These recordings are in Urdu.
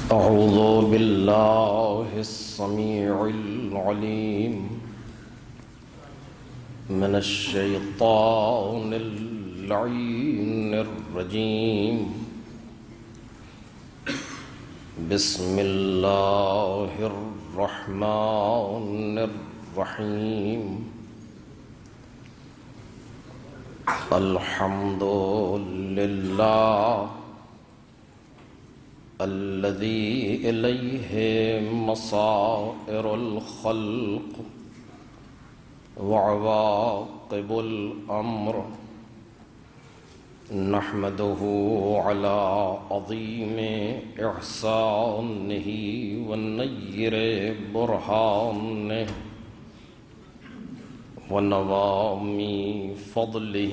أعوذ بالله السميع العليم من الشيطان اللعين الرجيم. بسم الله الرحمن الرحيم. الحمد لله الذي إليه مصائر الخلق وعواقب الأمر. نحمده على عظيم إحسانه ونير برهانه ونوام فضله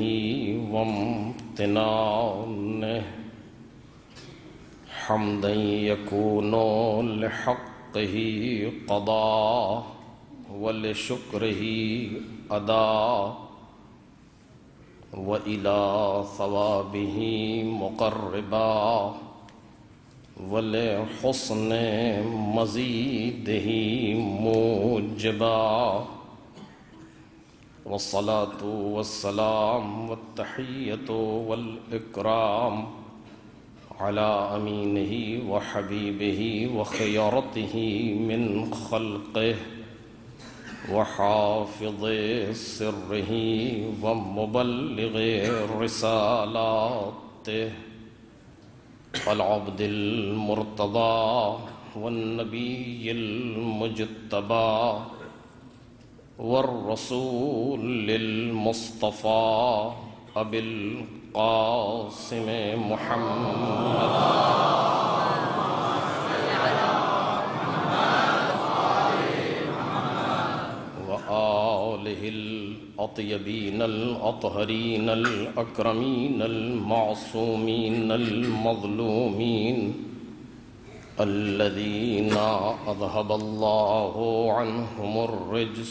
وامتنانه، حمدا يكون لحقه قضاء ولشكره أداء، وإلى ثوابه مقربا ولحسن مزيده موجبا. والصلاة والسلام والتحية والإكرام على أمينه وحبيبه وخيرته من خلقه وحافظ سره ومبلغ رسالاته، العبد المرتضى والنبي المجتبى والرسول المصطفى أبي القاسم محمد وآله الأطيبين الأطهرين الأكرمين المعصومين المظلومين، الذين أذهب الله عنهم الرجس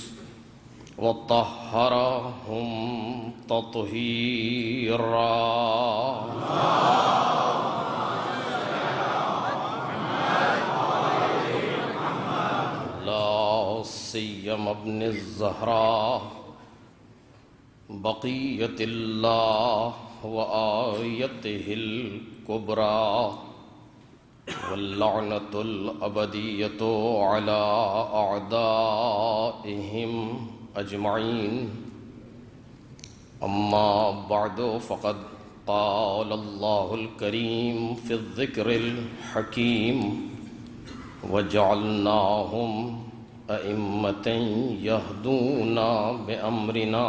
وطهرهم تطهيرا. لا سيما ابن الزهراء بقية الله وآيته الكبرى، واللعنة الأبدية على أعدائهم أجمعين. أما بعد، فقد قال الله الكريم في الذكر الحكيم: وجعلناهم أئمة يهدون بأمرنا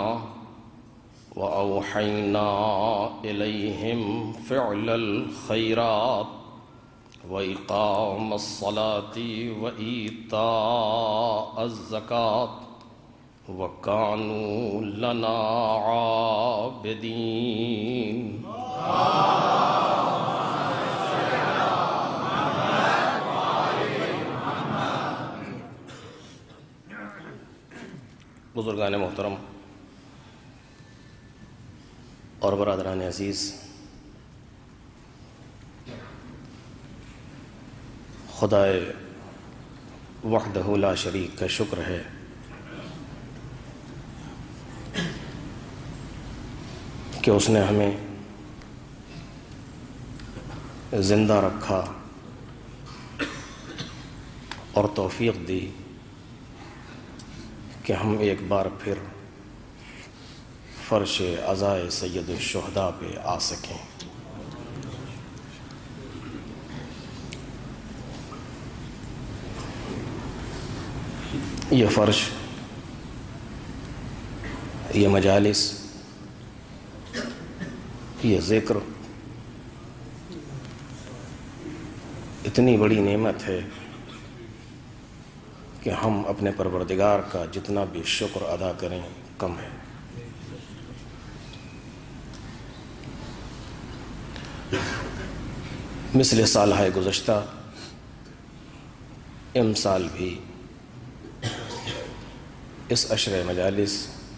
وأوحينا إليهم فعل الخيرات وإقام الصلاة وإيتاء الزكاة وكانوا لنا عابدين. بزرگان محترم اور برادران عزیز، خدائے وحدہ لا شریک کا شکر ہے کہ اس نے ہمیں زندہ رکھا اور توفیق دی کہ ہم ایک بار پھر فرش عزائے سید الشہداء پہ آ سکیں۔ یہ فرش، یہ مجالس، یہ ذکر اتنی بڑی نعمت ہے کہ ہم اپنے پروردگار کا جتنا بھی شکر ادا کریں کم ہے۔ مثل سالہ گزشتہ امسال بھی اس عشر مجالس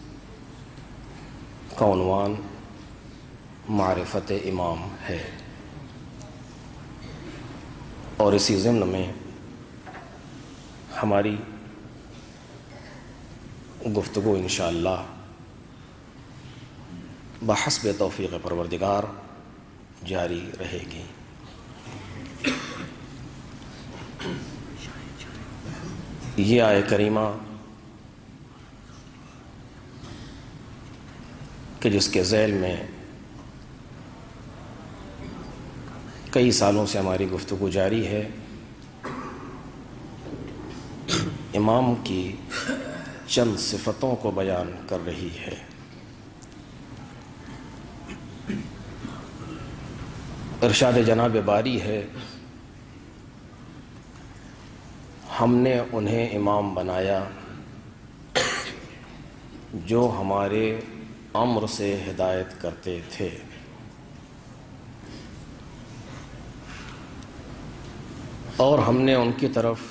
کا عنوان معرفت امام ہے۔ اور اسی ضمن میں ہماری گفتگو انشاءاللہ بحسب توفیق پروردگار جاری رہے گی۔ یہ آیہ کریمہ کہ جس کے ذیل میں کئی سالوں سے ہماری گفتگو جاری ہے، امام کی چند صفتوں کو بیان کر رہی ہے۔ ارشاد جناب باری ہے، ہم نے انہیں امام بنایا جو ہمارے امر سے ہدایت کرتے تھے۔ اور ہم نے ان کی طرف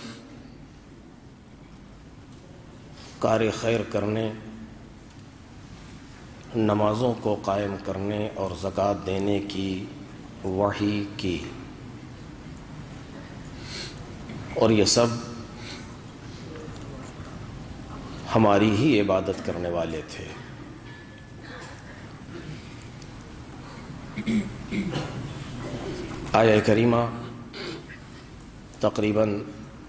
کار خیر کرنے، نمازوں کو قائم کرنے اور زکوٰۃ دینے کی وحی کی، اور یہ سب ہماری ہی عبادت کرنے والے تھے۔ آیہ کریمہ تقریباً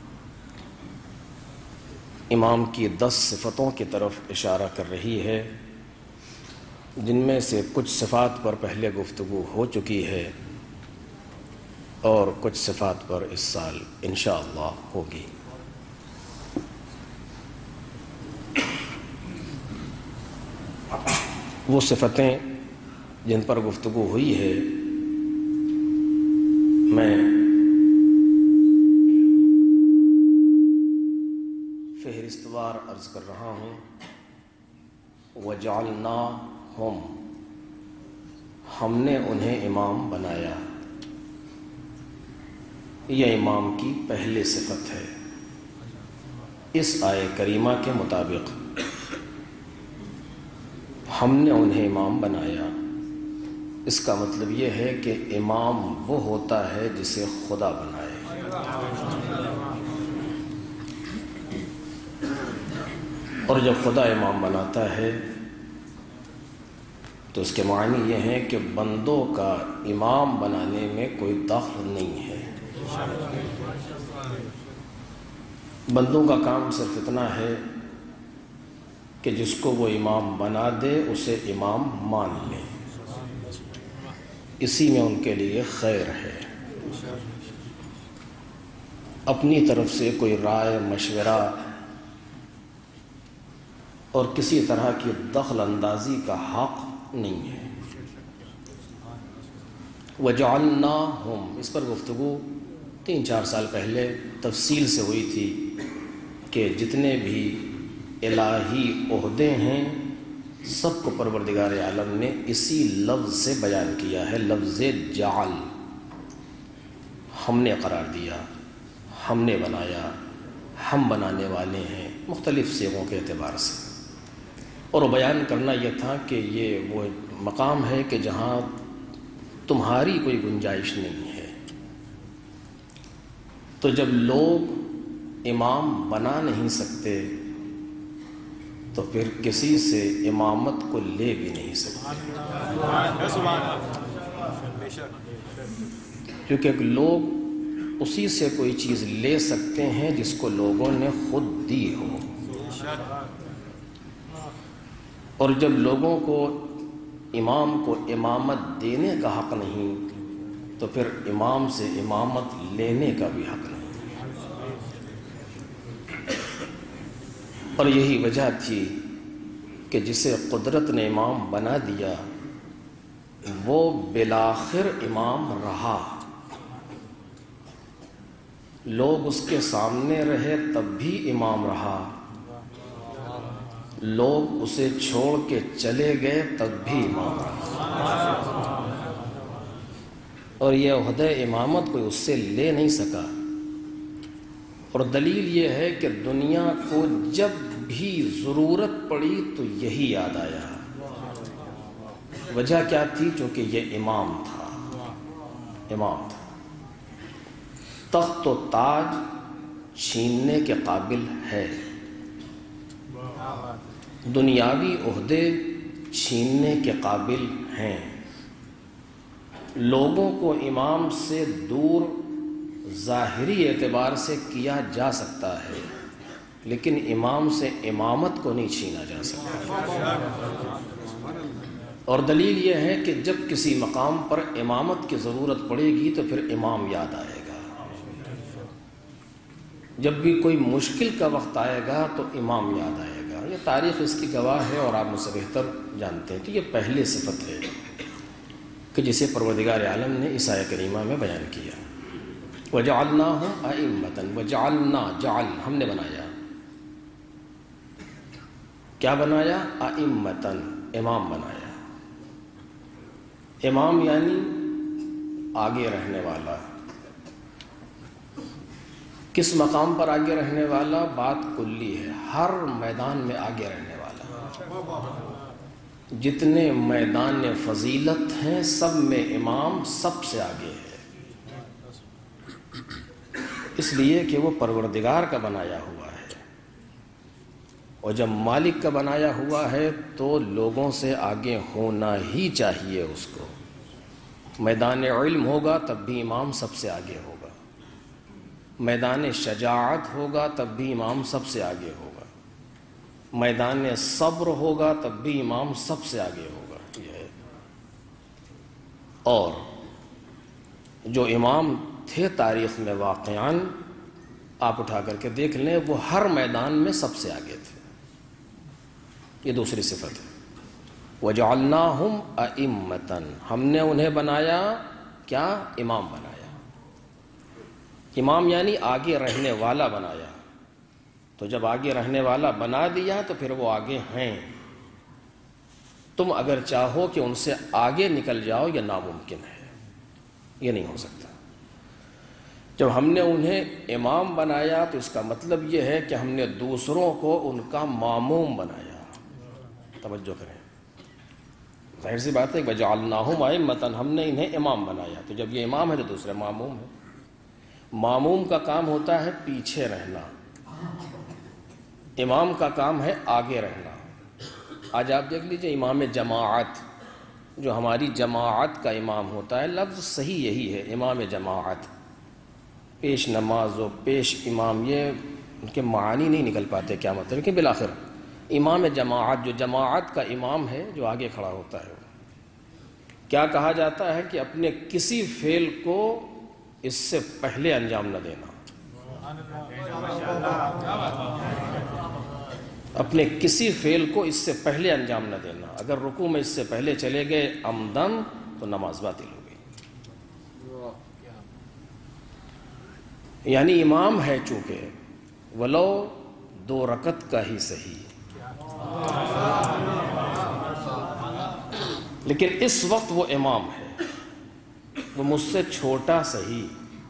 امام کی 10 صفتوں کی طرف اشارہ کر رہی ہے، جن میں سے کچھ صفات پر پہلے گفتگو ہو چکی ہے اور کچھ صفات پر اس سال انشاءاللہ ہوگی۔ وہ صفتیں جن پر گفتگو ہوئی ہے میں فہرست وار عرض کر رہا ہوں۔ وَجَعَلْنَاهُمْ، ہم نے انہیں امام بنایا، یہ امام کی پہلی صفت ہے۔ اس آیہ کریمہ کے مطابق ہم نے انہیں امام بنایا، اس کا مطلب یہ ہے کہ امام وہ ہوتا ہے جسے خدا بنائے۔ اور جب خدا امام بناتا ہے تو اس کے معنی یہ ہیں کہ بندوں کا امام بنانے میں کوئی دخل نہیں ہے۔ بندوں کا کام صرف اتنا ہے کہ جس کو وہ امام بنا دے اسے امام مان لے، اسی میں ان کے لیے خیر ہے۔ اپنی طرف سے کوئی رائے مشورہ اور کسی طرح کی دخل اندازی کا حق نہیں ہے۔ وَجَعَلْنَاهُمْ، اس پر گفتگو 3-4 سال پہلے تفصیل سے ہوئی تھی کہ جتنے بھی الہی عہدے ہیں سب کو پروردگار عالم نے اسی لفظ سے بیان کیا ہے، لفظ جعل۔ ہم نے قرار دیا، ہم نے بنایا، ہم بنانے والے ہیں، مختلف صیغوں کے اعتبار سے۔ اور بیان کرنا یہ تھا کہ یہ وہ مقام ہے کہ جہاں تمہاری کوئی گنجائش نہیں ہے۔ تو جب لوگ امام بنا نہیں سکتے تو پھر کسی سے امامت کو لے بھی نہیں سکتے، کیونکہ لوگ اسی سے کوئی چیز لے سکتے ہیں جس کو لوگوں نے خود دی ہو۔ اور جب لوگوں کو امام کو امامت دینے کا حق نہیں تو پھر امام سے امامت لینے کا بھی حق نہیں۔ اور یہی وجہ تھی کہ جسے قدرت نے امام بنا دیا وہ بالآخر امام رہا، لوگ اس کے سامنے رہے تب بھی امام رہا، لوگ اسے چھوڑ کے چلے گئے تب بھی امام رہا۔ اور یہ عہدہ امامت کوئی اس سے لے نہیں سکا۔ اور دلیل یہ ہے کہ دنیا کو جب بھی ضرورت پڑی تو یہی یاد آیا۔ وجہ کیا تھی؟ چونکہ یہ امام تھا، امام تھا۔ تخت و تاج چھیننے کے قابل ہے، دنیاوی عہدے چھیننے کے قابل ہیں، لوگوں کو امام سے دور ظاہری اعتبار سے کیا جا سکتا ہے، لیکن امام سے امامت کو نہیں چھینا جا سکتا۔ اور دلیل یہ ہے کہ جب کسی مقام پر امامت کی ضرورت پڑے گی تو پھر امام یاد آئے گا، جب بھی کوئی مشکل کا وقت آئے گا تو امام یاد آئے گا۔ یہ تاریخ اس کی گواہ ہے اور آپ مجھ سے بہتر جانتے ہیں کہ یہ پہلی صفت ہے کہ جسے پروردگار عالم نے اس آیہ کریمہ میں بیان کیا۔ وَجَعَلْنَاهُمْ أَئِمَّةً، وَجَعَلْنَا، جعل ہم نے بنایا، کیا بنایا؟ أَئِمَّةً، امام بنایا۔ امام یعنی آگے رہنے والا۔ کس مقام پر آگے رہنے والا؟ بات کلی ہے، ہر میدان میں آگے رہنے والا۔ جتنے میدان فضیلت ہیں سب میں امام سب سے آگے ہے، اس لیے کہ وہ پروردگار کا بنایا ہوا ہے، اور جب مالک کا بنایا ہوا ہے تو لوگوں سے آگے ہونا ہی چاہیے اس کو۔ میدان علم ہوگا تب بھی امام سب سے آگے ہوگا، میدان شجاعت ہوگا تب بھی امام سب سے آگے ہوگا، میدان صبر ہوگا تب بھی امام سب سے آگے ہوگا۔ یہ ہے۔ اور جو امام تھے تاریخ میں واقعاً آپ اٹھا کر کے دیکھ لیں، وہ ہر میدان میں سب سے آگے تھے۔ یہ دوسری صفت ہے، وَجَعَلْنَاهُمْ أَئِمَّةً، ہم نے انہیں بنایا کیا؟ امام بنایا۔ امام یعنی آگے رہنے والا بنایا، تو جب آگے رہنے والا بنا دیا تو پھر وہ آگے ہیں۔ تم اگر چاہو کہ ان سے آگے نکل جاؤ یہ ناممکن ہے، یہ نہیں ہو سکتا۔ جب ہم نے انہیں امام بنایا تو اس کا مطلب یہ ہے کہ ہم نے دوسروں کو ان کا ماموم بنایا۔ توجہ کریں، ظاہر سی بات ہے کہ وَجَعَلْنَاهُمْ أَئِمَّةً، ہم نے انہیں امام بنایا، تو جب یہ امام ہے تو دوسرے ماموم ہیں۔ ماموم کا کام ہوتا ہے پیچھے رہنا، امام کا کام ہے آگے رہنا۔ آج آپ دیکھ لیجئے امام جماعت، جو ہماری جماعت کا امام ہوتا ہے، لفظ صحیح یہی ہے، امام جماعت۔ پیش نماز و پیش امام، یہ ان کے معانی نہیں نکل پاتے کیا مطلب، لیکن بالآخر امام جماعت، جو جماعت کا امام ہے، جو آگے کھڑا ہوتا ہے، کیا کہا جاتا ہے کہ اپنے کسی فعل کو اس سے پہلے انجام نہ دینا، اپنے کسی فعل کو اس سے پہلے انجام نہ دینا۔ اگر رکوع میں اس سے پہلے چلے گئے عمدن تو نماز باطل ہو گئی۔ یعنی امام ہے چونکہ ولو 2 رکعت کا ہی صحیح، لیکن اس وقت وہ امام ہے، وہ مجھ سے چھوٹا صحیح،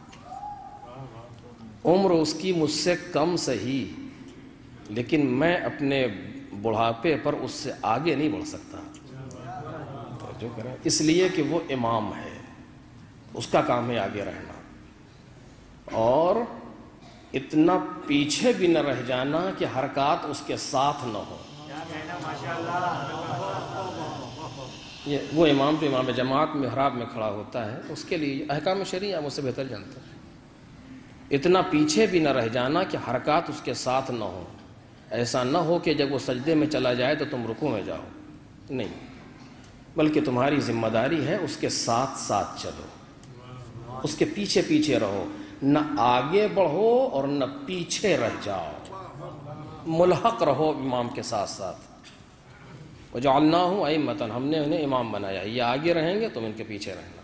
عمر اس کی مجھ سے کم صحیح، لیکن میں اپنے بڑھاپے پر اس سے آگے نہیں بڑھ سکتا۔ جو کریں، اس لیے کہ وہ امام ہے، اس کا کام ہے آگے رہنا، اور اتنا پیچھے بھی نہ رہ جانا کہ حرکات اس کے ساتھ نہ ہو۔ یہ وہ امام جو امام جماعت محراب میں کھڑا ہوتا ہے، اس کے لیے احکام شرعیہ مجھ سے بہتر جانتا ہے۔ اتنا پیچھے بھی نہ رہ جانا کہ حرکات اس کے ساتھ نہ ہو، ایسا نہ ہو کہ جب وہ سجدے میں چلا جائے تو تم رکوع میں جاؤ، نہیں، بلکہ تمہاری ذمہ داری ہے اس کے ساتھ ساتھ چلو، اس کے پیچھے پیچھے رہو، نہ آگے بڑھو اور نہ پیچھے رہ جاؤ، ملحق رہو امام کے ساتھ ساتھ۔ وَجَعَلْنَاهُمْ أَئِمَّةً، ہم نے انہیں امام بنایا، یہ آگے رہیں گے تم ان کے پیچھے رہنا۔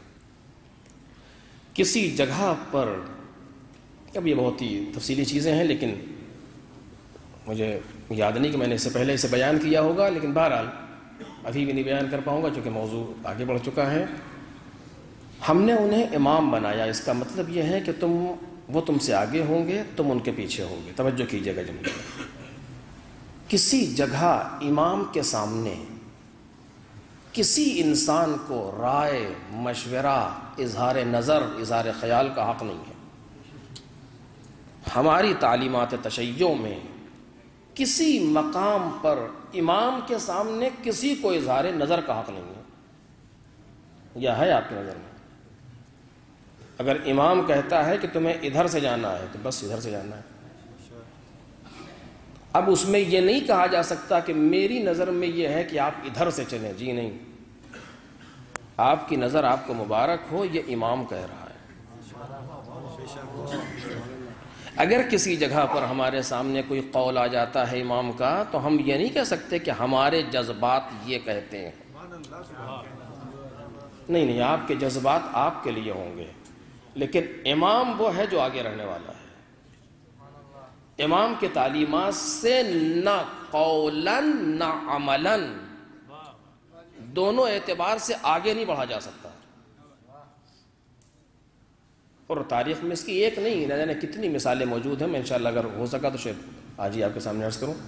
کسی جگہ پر، اب یہ بہت ہی تفصیلی چیزیں ہیں لیکن مجھے یاد نہیں کہ میں نے اس سے پہلے اسے بیان کیا ہوگا، لیکن بہرحال ابھی بھی نہیں بیان کر پاؤں گا چونکہ موضوع آگے بڑھ چکا ہے۔ ہم نے انہیں امام بنایا، اس کا مطلب یہ ہے کہ وہ تم سے آگے ہوں گے، تم ان کے پیچھے ہوں گے۔ توجہ کیجیے گا جملے، کسی جگہ امام کے سامنے کسی انسان کو رائے، مشورہ، اظہار نظر، اظہار خیال کا حق نہیں ہے۔ ہماری تعلیمات تشیع میں کسی مقام پر امام کے سامنے کسی کو اظہار نظر کا حق نہیں ہے، یا ہے آپ کی نظر میں؟ اگر امام کہتا ہے کہ تمہیں ادھر سے جانا ہے تو بس ادھر سے جانا ہے. اب اس میں یہ نہیں کہا جا سکتا کہ میری نظر میں یہ ہے کہ آپ ادھر سے چلیں. جی نہیں، آپ کی نظر آپ کو مبارک ہو، یہ امام کہہ رہا ہے. اگر کسی جگہ پر ہمارے سامنے کوئی قول آ جاتا ہے امام کا تو ہم یہ نہیں کہہ سکتے کہ ہمارے جذبات یہ کہتے ہیں. نہیں، آپ کے جذبات آپ کے لیے ہوں گے، لیکن امام وہ ہے جو آگے رہنے والا ہے. امام کے تعلیمات سے نہ قولاً نہ عملاً، دونوں اعتبار سے آگے نہیں بڑھا جا سکتا. اور تاریخ میں اس کی ایک نہیں، نہ جانے کتنی مثالیں موجود ہیں. میں انشاءاللہ اگر ہو سکا تو شاید آج ہی آپ کے سامنے عرض کروں.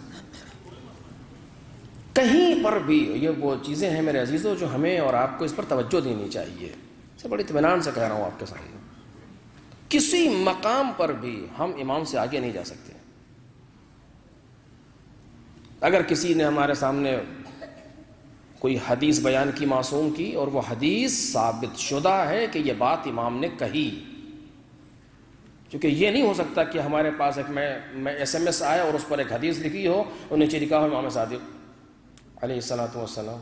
کہیں پر بھی یہ وہ چیزیں ہیں میرے عزیزوں جو ہمیں اور آپ کو اس پر توجہ دینی چاہیے. سے بڑی اطمینان سے کہہ رہا ہوں آپ کے سامنے، کسی مقام پر بھی ہم امام سے آگے نہیں جا سکتے. اگر کسی نے ہمارے سامنے کوئی حدیث بیان کی معصوم کی اور وہ حدیث ثابت شدہ ہے کہ یہ بات امام نے کہی، کیونکہ یہ نہیں ہو سکتا کہ ہمارے پاس ایک میں SMS آیا اور اس پر ایک حدیث لکھی ہو اور نیچے لکھا ہو امام صادق علیہ الصلوۃ والسلام.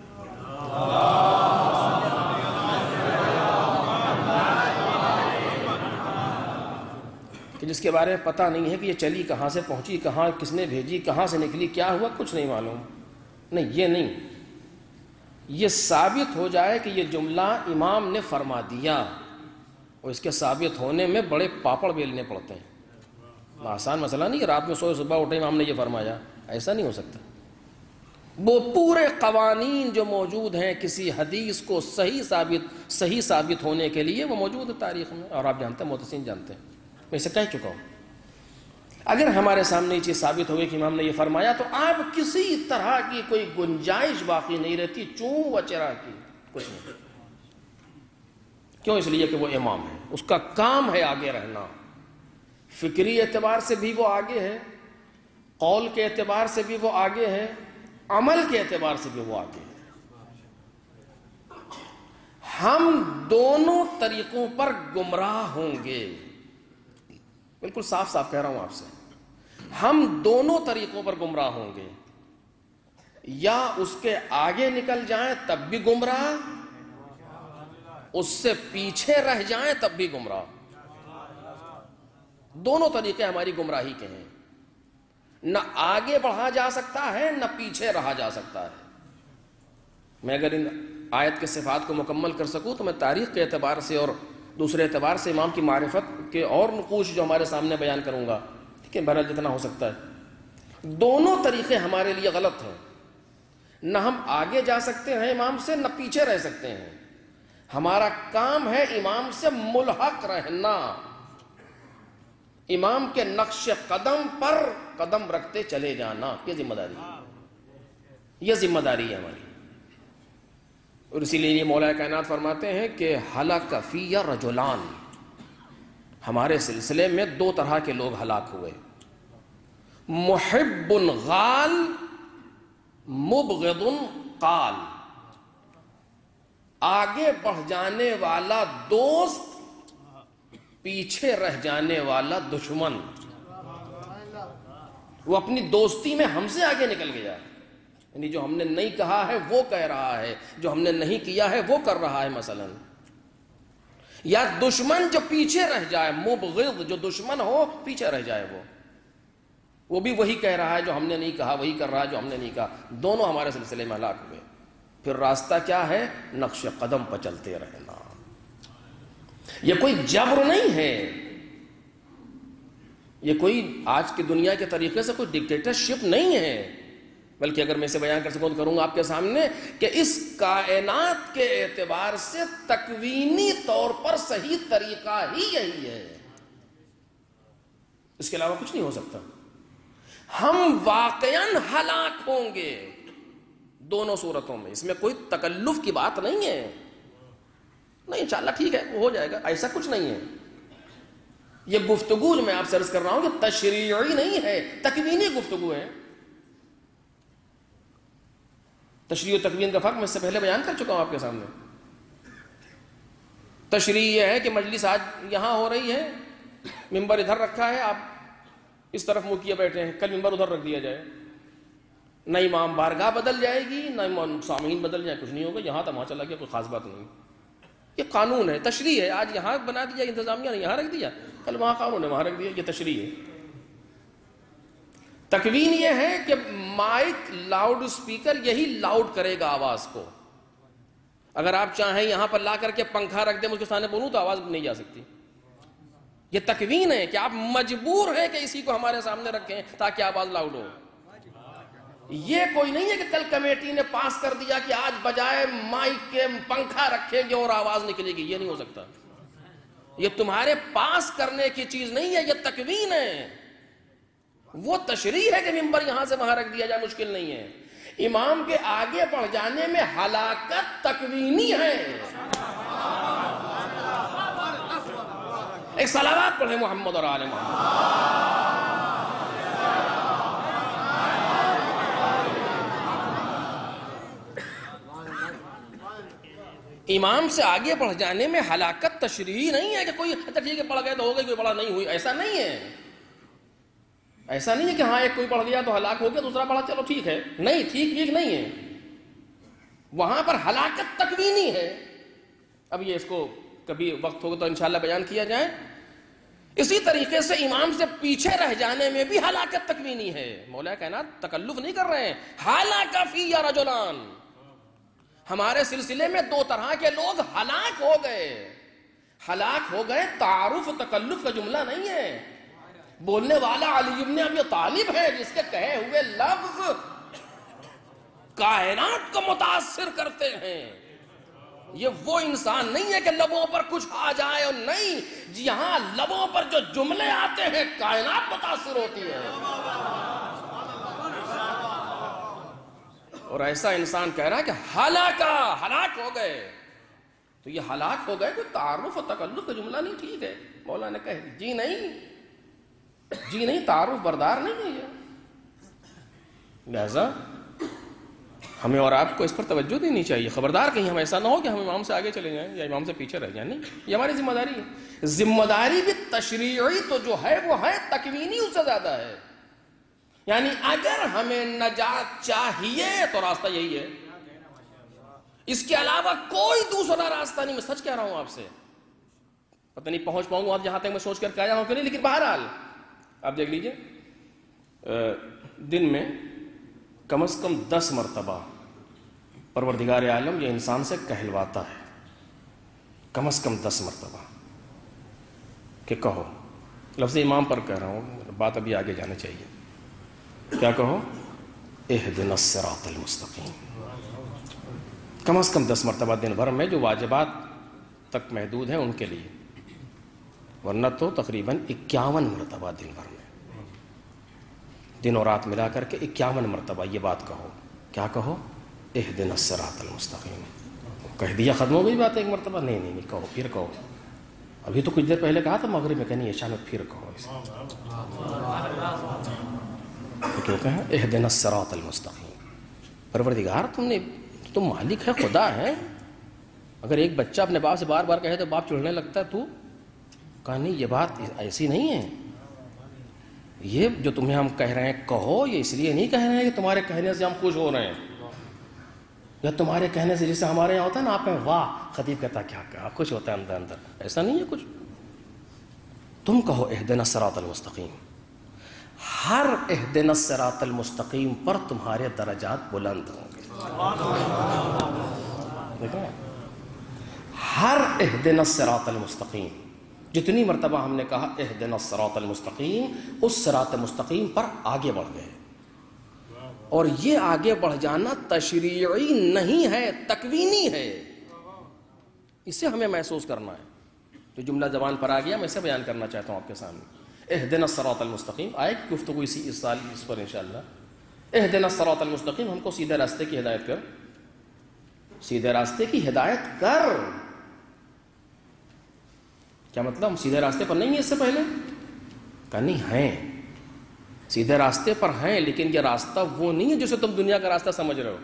کہ جس کے بارے میں پتہ نہیں ہے کہ یہ چلی کہاں سے پہنچی، کہاں کس نے بھیجی، کہاں سے نکلی، کیا ہوا، کچھ نہیں معلوم. نہیں، یہ نہیں. یہ ثابت ہو جائے کہ یہ جملہ امام نے فرما دیا، اور اس کے ثابت ہونے میں بڑے پاپڑ بیلنے پڑتے ہیں. آسان مسئلہ نہیں، رات میں سوئے صبح اٹھے امام نے یہ فرمایا، ایسا نہیں ہو سکتا. وہ پورے قوانین جو موجود ہیں کسی حدیث کو صحیح ثابت ہونے کے لیے، وہ موجود ہے تاریخ میں، اور آپ جانتے ہیں، محدثین جانتے ہیں. میں اسے کہہ چکا ہوں. اگر ہمارے سامنے یہ چیز ثابت ہو گئی کہ امام نے یہ فرمایا تو آپ کسی طرح کی کوئی گنجائش باقی نہیں رہتی چوں و چرا کی، کچھ نہیں. کیوں؟ اس لیے کہ وہ امام ہے، اس کا کام ہے آگے رہنا. فکری اعتبار سے بھی وہ آگے ہے، قول کے اعتبار سے بھی وہ آگے ہے، عمل کے اعتبار سے بھی وہ آگے ہے. ہم دونوں طریقوں پر گمراہ ہوں گے. بالکل صاف صاف کہہ رہا ہوں آپ سے، ہم دونوں طریقوں پر گمراہ ہوں گے. یا اس کے آگے نکل جائیں تب بھی گمراہ، اس سے پیچھے رہ جائیں تب بھی گمراہ. دونوں طریقے ہماری گمراہی کے ہیں. نہ آگے بڑھا جا سکتا ہے، نہ پیچھے رہا جا سکتا ہے. میں اگر ان آیت کے صفات کو مکمل کر سکوں تو میں تاریخ کے اعتبار سے اور دوسرے اعتبار سے امام کی معرفت کے اور نقوش جو ہمارے سامنے بیان کروں گا، ٹھیک ہے، بہرحال جتنا ہو سکتا ہے. دونوں طریقے ہمارے لیے غلط ہیں. نہ ہم آگے جا سکتے ہیں امام سے، نہ پیچھے رہ سکتے ہیں. ہمارا کام ہے امام سے ملحق رہنا، امام کے نقش قدم پر قدم رکھتے چلے جانا. یہ ذمہ داری ہے، یہ ذمہ داری ہے ہماری. اور اسی لیے مولا کائنات فرماتے ہیں کہ ہلاک فی رجلان، ہمارے سلسلے میں دو طرح کے لوگ ہلاک ہوئے. محب غال، مبغض قال. آگے بڑھ جانے والا دوست، پیچھے رہ جانے والا دشمن. وہ اپنی دوستی میں ہم سے آگے نکل گیا، یعنی جو ہم نے نہیں کہا ہے وہ کہہ رہا ہے، جو ہم نے نہیں کیا ہے وہ کر رہا ہے مثلا. یا دشمن جو پیچھے رہ جائے، مبغض جو دشمن ہو پیچھے رہ جائے، وہ بھی وہی کہہ رہا ہے جو ہم نے نہیں کہا، وہی کر رہا ہے جو ہم نے نہیں کہا. دونوں ہمارے سلسلے میں ہلاک ہوئے. پھر راستہ کیا ہے؟ نقش قدم پر چلتے رہنا. یہ کوئی جبر نہیں ہے، یہ کوئی آج کی دنیا کے طریقے سے کوئی ڈکٹیٹرشپ نہیں ہے. بلکہ اگر میں اسے بیان کر سکوں تو کروں گا آپ کے سامنے کہ اس کائنات کے اعتبار سے تکوینی طور پر صحیح طریقہ ہی یہی ہے، اس کے علاوہ کچھ نہیں ہو سکتا. ہم واقعاً ہلاک ہوں گے دونوں صورتوں میں، اس میں کوئی تکلف کی بات نہیں ہے. نہیں انشاءاللہ ٹھیک ہے وہ ہو جائے گا، ایسا کچھ نہیں ہے. یہ گفتگو جو میں آپ سے عرض کر رہا ہوں کہ تشریعی نہیں ہے، تکوینی گفتگو ہے. تشریع و تکوین کا فرق میں اس سے پہلے بیان کر چکا ہوں آپ کے سامنے. تشریع یہ ہے کہ مجلس آج یہاں ہو رہی ہے، ممبر ادھر رکھا ہے، آپ اس طرف منہ کیے بیٹھے ہیں، کل ممبر ادھر رکھ دیا جائے، نہ امام بارگاہ بدل جائے گی، نہ امام سامعین بدل جائے، کچھ نہیں ہوگا، یہاں تھا وہاں چلا گیا، کوئی خاص بات نہیں. یہ قانون ہے، تشریع ہے. آج یہاں بنا دیا انتظامیہ نے، یہاں رکھ دیا، کل وہاں قانون ہے وہاں رکھ دیا، یہ تشریع ہے. تکوین یہ ہے کہ مائک لاؤڈ اسپیکر یہی لاؤڈ کرے گا آواز کو. اگر آپ چاہیں یہاں پر لا کر کے پنکھا رکھ دیں، مجھ کے سامنے بولوں تو آواز نہیں جا سکتی. یہ تکوین ہے کہ آپ مجبور ہیں کہ اسی کو ہمارے سامنے رکھیں تاکہ آواز لاؤڈ ہو. یہ کوئی نہیں ہے کہ کل کمیٹی نے پاس کر دیا کہ آج بجائے مائک کے پنکھا رکھیں گے اور آواز نکلے گی. یہ نہیں ہو سکتا. یہ تمہارے پاس کرنے کی چیز نہیں ہے، یہ تکوین ہے. وہ تشریع ہے کہ ممبر یہاں سے وہاں رکھ دیا جائے، مشکل نہیں ہے. امام کے آگے بڑھ جانے میں ہلاکت تکوینی ہے. ایک صلوات پڑھیں محمد اور آل محمد. امام سے آگے بڑھ جانے میں ہلاکت تشریعی نہیں ہے کہ کوئی اچھا ٹھیک ہے پڑھ گئے تو ہو گئی، کوئی پڑھا نہیں ہوئی، ایسا نہیں ہے. ایسا نہیں ہے کہ ہاں ایک کوئی پڑھ گیا تو ہلاک ہو گیا، دوسرا پڑھا چلو ٹھیک ہے. نہیں، ٹھیک نہیں ہے. وہاں پر ہلاکت تکوینی ہے. اب یہ اس کو کبھی وقت ہوگا تو انشاءاللہ بیان کیا جائے. اسی طریقے سے امام سے پیچھے رہ جانے میں بھی ہلاکت تکوینی ہے. مولا کائنات تکلف نہیں کر رہے ہیں. ہلاک فی رجلان، ہمارے سلسلے میں دو طرح کے لوگ ہلاک ہو گئے. ہلاک ہو گئے تعارف تکلف کا جملہ نہیں ہے. بولنے والا علی بن ابی طالب ہے، جس کے کہے ہوئے لفظ کائنات کو متاثر کرتے ہیں. یہ وہ انسان نہیں ہے کہ لبوں پر کچھ آ جائے، اور نہیں، یہاں لبوں پر جو جملے آتے ہیں کائنات متاثر ہوتی ہے. اور ایسا انسان کہہ رہا ہے کہ ہلاک ہو گئے. تو یہ ہلاک ہو گئے کوئی تعارف و تکلف کا جملہ نہیں. ٹھیک ہے مولا نے کہہ جی نہیں، تعارف بردار نہیں ہے یہ. لہذا ہمیں اور آپ کو اس پر توجہ دینی چاہیے. خبردار کہیں ہم ایسا نہ ہو کہ ہم امام سے آگے چلے جائیں یا امام سے پیچھے رہ جائیں. نہیں، یہ ہماری ذمہ داری ہے. ذمہ داری بھی تشریعی تو جو ہے وہ ہے، تکوینی اس سے زیادہ ہے. یعنی اگر ہمیں نجات چاہیے تو راستہ یہی ہے، اس کے علاوہ کوئی دوسرا راستہ نہیں. میں سچ کہہ رہا ہوں آپ سے. پتہ نہیں پہنچ پاؤں گا آپ جہاں تک میں سوچ کر کے آیا ہوں کہ نہیں، لیکن بہرحال آپ دیکھ لیجئے، دن میں کم از کم 10 مرتبہ پروردگار عالم یہ انسان سے کہلواتا ہے. کم از کم 10 مرتبہ کہ کہو. لفظ امام پر کہہ رہا ہوں، بات ابھی آگے جانا چاہیے. کیا کہو؟ اہدنا الصراط المستقیم. کم از کم 10 مرتبہ دن بھر میں، جو واجبات تک محدود ہیں ان کے لیے، ورنہ تو تقریباً 51 مرتبہ دن بھر میں، دن اور رات ملا کر کے 51 مرتبہ یہ بات کہو. کیا کہو؟ اہدنا الصراط المستقیم. کہہ دیا ختم ہو گئی بات ایک مرتبہ؟ نہیں، کہو، پھر کہو. ابھی تو کچھ دیر پہلے کہا تھا مغرب میں، کہنی عشاء میں پھر کہو. کیوں کہا اہدنا الصراط المستقیم؟ پروردگار تم مالک ہے، خدا ہے. اگر ایک بچہ اپنے باپ سے بار بار کہے تو باپ چڑھنے لگتا ہے. تو کہا نہیں، یہ بات ایسی نہیں ہے. یہ جو تمہیں ہم کہہ رہے ہیں کہو، یہ اس لیے نہیں کہہ رہے ہیں کہ تمہارے کہنے سے ہم خوش ہو رہے ہیں، یا تمہارے کہنے سے جیسے ہمارے یہاں ہوتا ہے نا، آپ کہیں واہ، خطیب کہتا کیا کہا، خوش ہوتا ہے اندر. ایسا نہیں ہے کچھ. تم کہو اہدنا الصراط المستقیم. ہر اہدنا الصراط المستقیم پر تمہارے درجات بلند ہوں گے. ہر اہدنا الصراط المستقیم، جتنی مرتبہ ہم نے کہا اہدنا الصراط المستقیم، اس صراط مستقیم پر آگے بڑھ گئے. اور یہ آگے بڑھ جانا تشریعی نہیں ہے، تکوینی ہے. اسے ہمیں محسوس کرنا ہے. جو جملہ زبان پر آ گیا میں اسے بیان کرنا چاہتا ہوں آپ کے سامنے. اہدنا الصراط المستقیم آئے گفتگو اس سال اس پر انشاءاللہ. اہدنا الصراط المستقیم، ہم کو سیدھے راستے کی ہدایت کر، سیدھے راستے کی ہدایت کر. کیا مطلب ہم سیدھے راستے پر نہیں ہیں اس سے پہلے؟ کہا نہیں ہیں، سیدھے راستے پر ہیں، لیکن یہ راستہ وہ نہیں ہے جسے تم دنیا کا راستہ سمجھ رہے ہو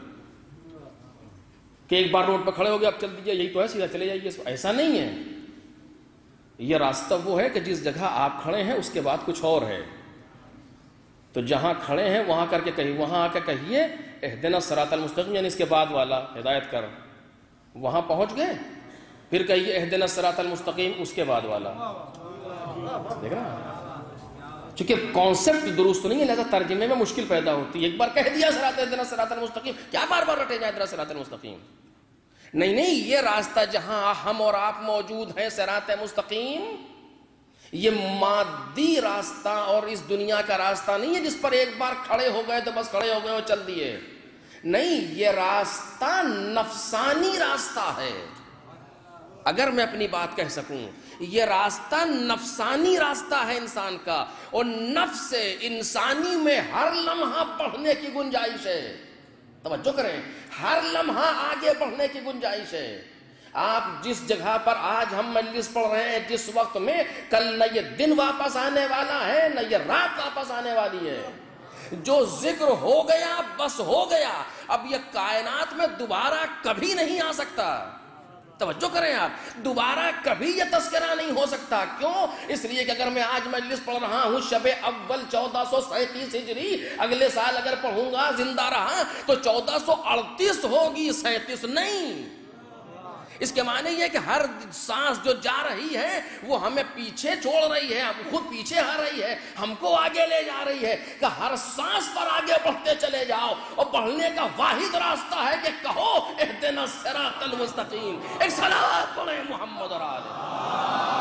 کہ ایک بار روڈ پہ کھڑے ہو گئے اب چل دیجیے یہی تو ہے سیدھا چلے جائیے، ایسا نہیں ہے۔ یہ راستہ وہ ہے کہ جس جگہ آپ کھڑے ہیں اس کے بعد کچھ اور ہے، تو جہاں کھڑے ہیں وہاں کر کے کہیے، وہاں آ کے کہیے اہدنا الصراط المستقیم، یعنی اس کے بعد والا ہدایت کر، وہاں پہنچ گئے، پھر کہیے اہدنا الصراط المستقیم اس کے بعد والا، دیکھ رہا؟ چونکہ کانسیپٹ درست نہیں ہے لہذا ترجمے میں مشکل پیدا ہوتی ہے۔ ایک بار کہہ دیا اہدنا الصراط المستقیم، کیا بار بار رٹے جائے اہدنا الصراط المستقیم؟ نہیں، یہ راستہ جہاں ہم اور آپ موجود ہیں صراط مستقیم، یہ مادی راستہ اور اس دنیا کا راستہ نہیں ہے جس پر ایک بار کھڑے ہو گئے تو بس کھڑے ہو گئے اور چل دیے، نہیں، یہ راستہ نفسانی راستہ ہے۔ اگر میں اپنی بات کہہ سکوں، یہ راستہ نفسانی راستہ ہے انسان کا، اور نفس انسانی میں ہر لمحہ بڑھنے کی گنجائش ہے۔ توجہ کریں، ہر لمحہ آگے بڑھنے کی گنجائش ہے۔ آپ جس جگہ پر آج ہم مجلس پڑھ رہے ہیں، جس وقت میں، کل نہ یہ دن واپس آنے والا ہے نہ یہ رات واپس آنے والی ہے۔ جو ذکر ہو گیا بس ہو گیا، اب یہ کائنات میں دوبارہ کبھی نہیں آ سکتا۔ توجہ کریں، آپ دوبارہ کبھی یہ تذکرہ نہیں ہو سکتا۔ کیوں؟ اس لیے کہ اگر میں آج مجلس پڑھ رہا ہوں شب اول 1437 ہجری، اگلے سال اگر پڑھوں گا زندہ رہا تو 1438 ہوگی، 37 نہیں۔ اس کے معنی یہ کہ ہر سانس جو جا رہی ہے وہ ہمیں پیچھے چھوڑ رہی ہے، ہم خود پیچھے آ رہی ہے، ہم کو آگے لے جا رہی ہے، کہ ہر سانس پر آگے بڑھتے چلے جاؤ، اور بڑھنے کا واحد راستہ ہے کہ کہو اہدنا الصراط المستقیم۔ ایک صلوات پڑھیں محمد اور آلہ۔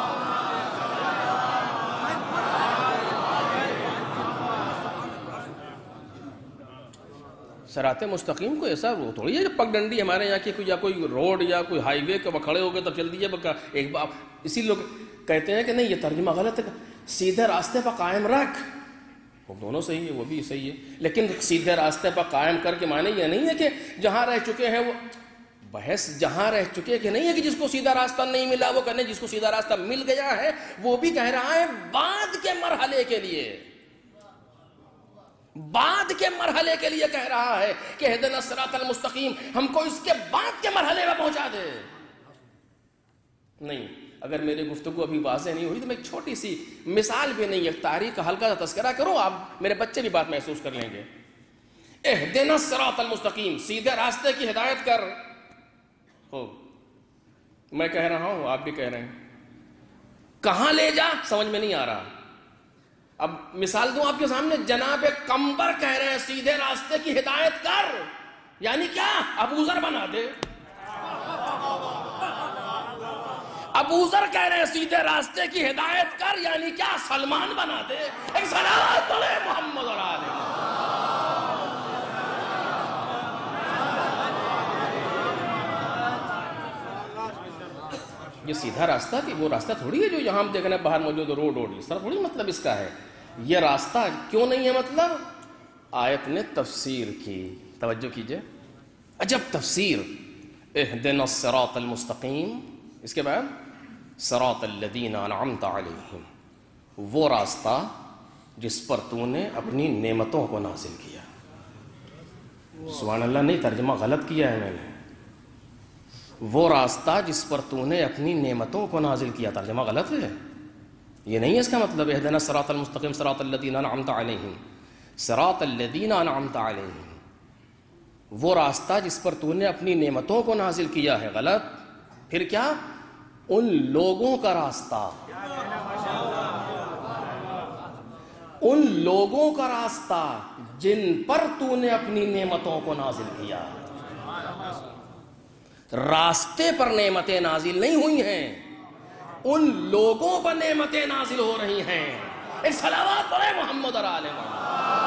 صراط مستقیم کو ایسا وہ تھوڑی ہے کہ پگ ڈنڈی ہمارے یہاں کی کوئی روڈ یا کوئی ہائی وے کے کھڑے ہو گئے تب چل دیجیے ایک بار، اسی لوگ کہتے ہیں کہ نہیں یہ ترجمہ غلط ہے، سیدھے راستے پر قائم رکھ، وہ دونوں صحیح ہے، وہ بھی صحیح ہے، لیکن سیدھے راستے پر قائم کر کے معنی یہ نہیں ہے کہ جہاں رہ چکے ہیں وہ بحث جہاں رہ چکے کہ نہیں ہے کہ جس کو سیدھا راستہ نہیں ملا وہ کہنے جس کو سیدھا راستہ مل گیا ہے وہ بھی کہہ رہا ہے بعد کے مرحلے کے لیے، بعد کے مرحلے کے لیے کہہ رہا ہے کہ اہدنا الصراط المستقیم، ہم کو اس کے بعد کے مرحلے میں پہنچا دے۔ نہیں، اگر میری گفتگو ابھی واضح نہیں ہوئی تو میں ایک چھوٹی سی مثال بھی نہیں، ایک تاریخ کا ہلکا سا تذکرہ کروں، آپ میرے بچے بھی بات محسوس کر لیں گے۔ اہدنا الصراط المستقیم، سیدھے راستے کی ہدایت کر، ہو میں کہہ رہا ہوں آپ بھی کہہ رہے ہیں، کہاں لے جا سمجھ میں نہیں آ رہا۔ اب مثال دوں آپ کے سامنے، جناب قمبر کہہ رہے ہیں سیدھے راستے کی ہدایت کر، یعنی کیا؟ ابوذر بنا دے۔ ابوذر کہہ رہے ہیں سیدھے راستے کی ہدایت کر، یعنی کیا؟ سلمان بنا دے۔ ایک صلوات پڑھے محمد اور آلہ۔ یہ سیدھا راستہ کہ وہ راستہ تھوڑی ہے جو یہاں ہم دیکھ رہے ہیں باہر موجود روڈ اس طرح تھوڑی مطلب اس کا ہے۔ یہ راستہ کیوں نہیں ہے مطلب؟ آیت نے تفسیر کی، توجہ کیجئے، عجب تفسیر، اہدنا الصراط المستقیم، اس کے بعد صراط الذین انعمت علیہم، وہ راستہ جس پر تو نے اپنی نعمتوں کو نازل کیا۔ سبحان اللہ، نہیں ترجمہ غلط کیا ہے میں نے، وہ راستہ جس پر تو نے اپنی نعمتوں کو نازل کیا، ترجمہ غلط ہے، یہ نہیں ہے اس کا مطلب اہدنا الصراط المستقیم صراط الذین انعمت علیہم، صراط الذین انعمت علیہم، وہ راستہ جس پر تو نے اپنی نعمتوں کو نازل کیا ہے، غلط۔ پھر کیا؟ ان لوگوں کا راستہ، ان لوگوں کا راستہ جن پر تو نے اپنی نعمتوں کو نازل کیا۔ راستے پر نعمتیں نازل نہیں ہوئی ہیں، ان لوگوں پر نعمتیں نازل ہو رہی ہیں۔ ایک صلوات پڑھے محمد اور آلہ محمد۔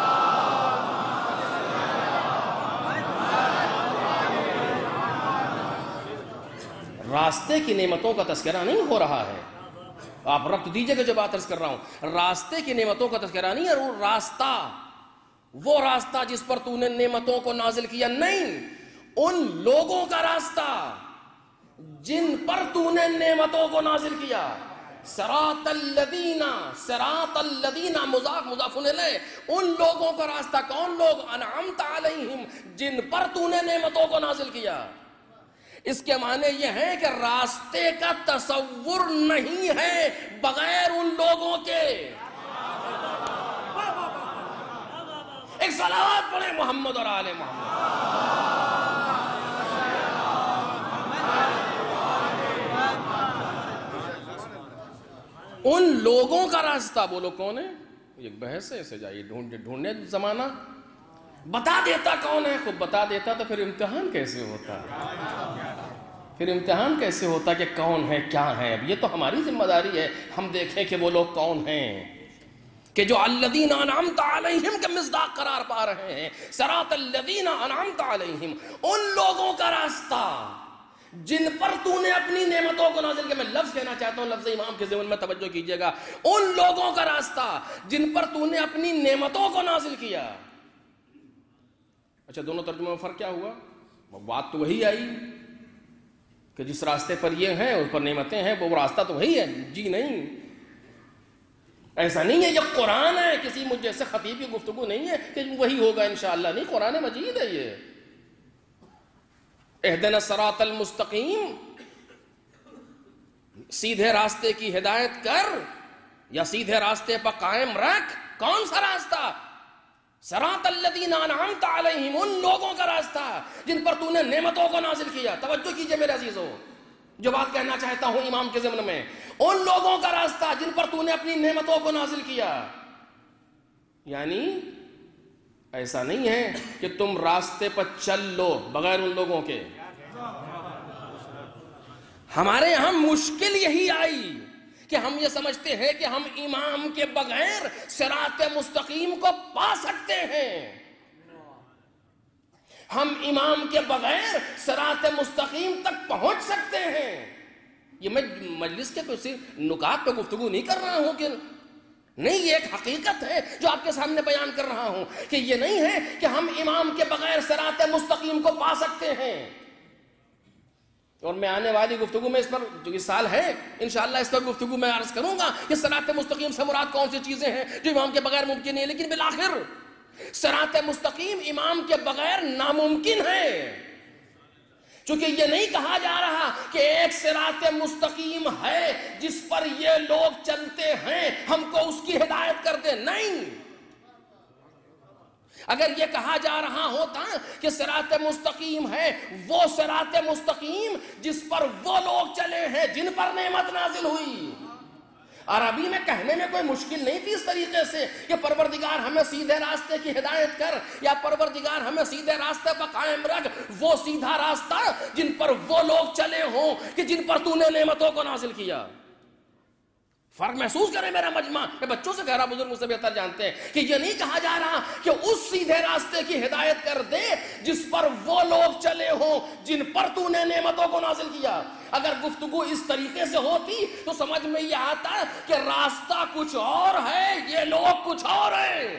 راستے کی نعمتوں کا تذکرہ نہیں ہو رہا ہے، آپ ربط دیجئے کہ جو بات عرض کر رہا ہوں، راستے کی نعمتوں کا تذکرہ نہیں ہے، وہ راستہ جس پر تو نے نعمتوں کو نازل کیا نہیں، ان لوگوں کا راستہ جن پر تو نے نعمتوں کو نازل کیا۔ صراط الذین مضاف الیہ، ان لوگوں کا راستہ، کون لوگ؟ انعمت علیہم، جن پر تو نے نعمتوں کو نازل کیا۔ اس کے معنی یہ ہے کہ راستے کا تصور نہیں ہے بغیر ان لوگوں کے۔ ایک صلوات پڑھیں محمد اور آل محمد۔ ان لوگوں کا راستہ، بولو کون ہے؟ ایک بحث ہے، اسے جائیے ڈھونڈنے زمانہ بتا دیتا کون ہے۔ خود بتا دیتا تو پھر امتحان کیسے ہوتا؟ پھر امتحان کیسے ہوتا کہ کون ہے کیا ہے؟ اب یہ تو ہماری ذمہ داری ہے ہم دیکھیں کہ وہ لوگ کون ہیں کہ جو الذین انعمت علیہم کے مصداق قرار پا رہے ہیں۔ صراط الذین انعمت علیہم، ان لوگوں کا راستہ جن پر تو نے اپنی نعمتوں کو نازل کیا۔ میں لفظ کہنا چاہتا ہوں، لفظ امام کے ذہن میں توجہ کیجئے گا۔ ان لوگوں کا راستہ جن پر تو نے اپنی نعمتوں کو نازل کیا۔ اچھا، دونوں ترجموں میں فرق کیا ہوا؟ بات تو وہی آئی کہ جس راستے پر یہ ہیں اس پر نعمتیں ہیں، وہ راستہ تو وہی ہے۔ جی نہیں، ایسا نہیں ہے یہ قرآن ہے، کسی مجھ جیسے خطیب کی گفتگو نہیں ہے کہ وہی ہوگا انشاءاللہ، نہیں، قرآن مجید ہے یہ۔ اہدنا الصراط المستقیم، سیدھے راستے کی ہدایت کر یا سیدھے راستے پر قائم رکھ۔ کون سا راستہ؟ صراط الذین انعمت علیہم، ان لوگوں کا راستہ جن پر تو نے نعمتوں کو نازل کیا۔ توجہ کیجئے میرے عزیزو، جو بات کہنا چاہتا ہوں امام کے ضمن میں، ان لوگوں کا راستہ جن پر تو نے اپنی نعمتوں کو نازل کیا۔ یعنی ایسا نہیں ہے کہ تم راستے پر چل لو بغیر ان لوگوں کے۔ ہمارے یہاں مشکل یہی آئی کہ ہم یہ سمجھتے ہیں کہ ہم امام کے بغیر صراط مستقیم کو پا سکتے ہیں، ہم امام کے بغیر صراط مستقیم تک پہنچ سکتے ہیں۔ یہ میں مجلس کے کسی نکات پہ گفتگو نہیں کر رہا ہوں کہ نہیں، یہ ایک حقیقت ہے جو آپ کے سامنے بیان کر رہا ہوں کہ یہ نہیں ہے کہ ہم امام کے بغیر صراط مستقیم کو پا سکتے ہیں۔ اور میں آنے والی گفتگو میں اس پر، جو اس سال ہے انشاءاللہ، اس پر گفتگو میں عرض کروں گا کہ صراط مستقیم سے مراد کون سی چیزیں ہیں جو امام کے بغیر ممکن نہیں ہے، لیکن بالآخر صراط مستقیم امام کے بغیر ناممکن ہے، چونکہ یہ نہیں کہا جا رہا کہ ایک صراط مستقیم ہے جس پر یہ لوگ چلتے ہیں، ہم کو اس کی ہدایت کر دیں، نہیں۔ اگر یہ کہا جا رہا ہوتا کہ صراط مستقیم ہے وہ صراط مستقیم جس پر وہ لوگ چلے ہیں جن پر نعمت نازل ہوئی۔ عربی میں کہنے میں کوئی مشکل نہیں تھی اس طریقے سے کہ پروردگار ہمیں سیدھے راستے کی ہدایت کر، یا پروردگار ہمیں سیدھے راستے پر قائم رکھ، وہ سیدھا راستہ جن پر وہ لوگ چلے ہوں کہ جن پر تو نے نعمتوں کو نازل کیا۔ فرق محسوس کریں میرا مجمع، میں بچوں سے کہہ رہا، بزرگ مجھ سے بہتر جانتے ہیں کہ یہ نہیں کہا جا رہا کہ اس سیدھے راستے کی ہدایت کر دے جس پر وہ لوگ چلے ہوں جن پر تو نے نعمتوں کو نازل کیا۔ اگر گفتگو اس طریقے سے ہوتی تو سمجھ میں یہ آتا کہ راستہ کچھ اور ہے، یہ لوگ کچھ اور ہیں۔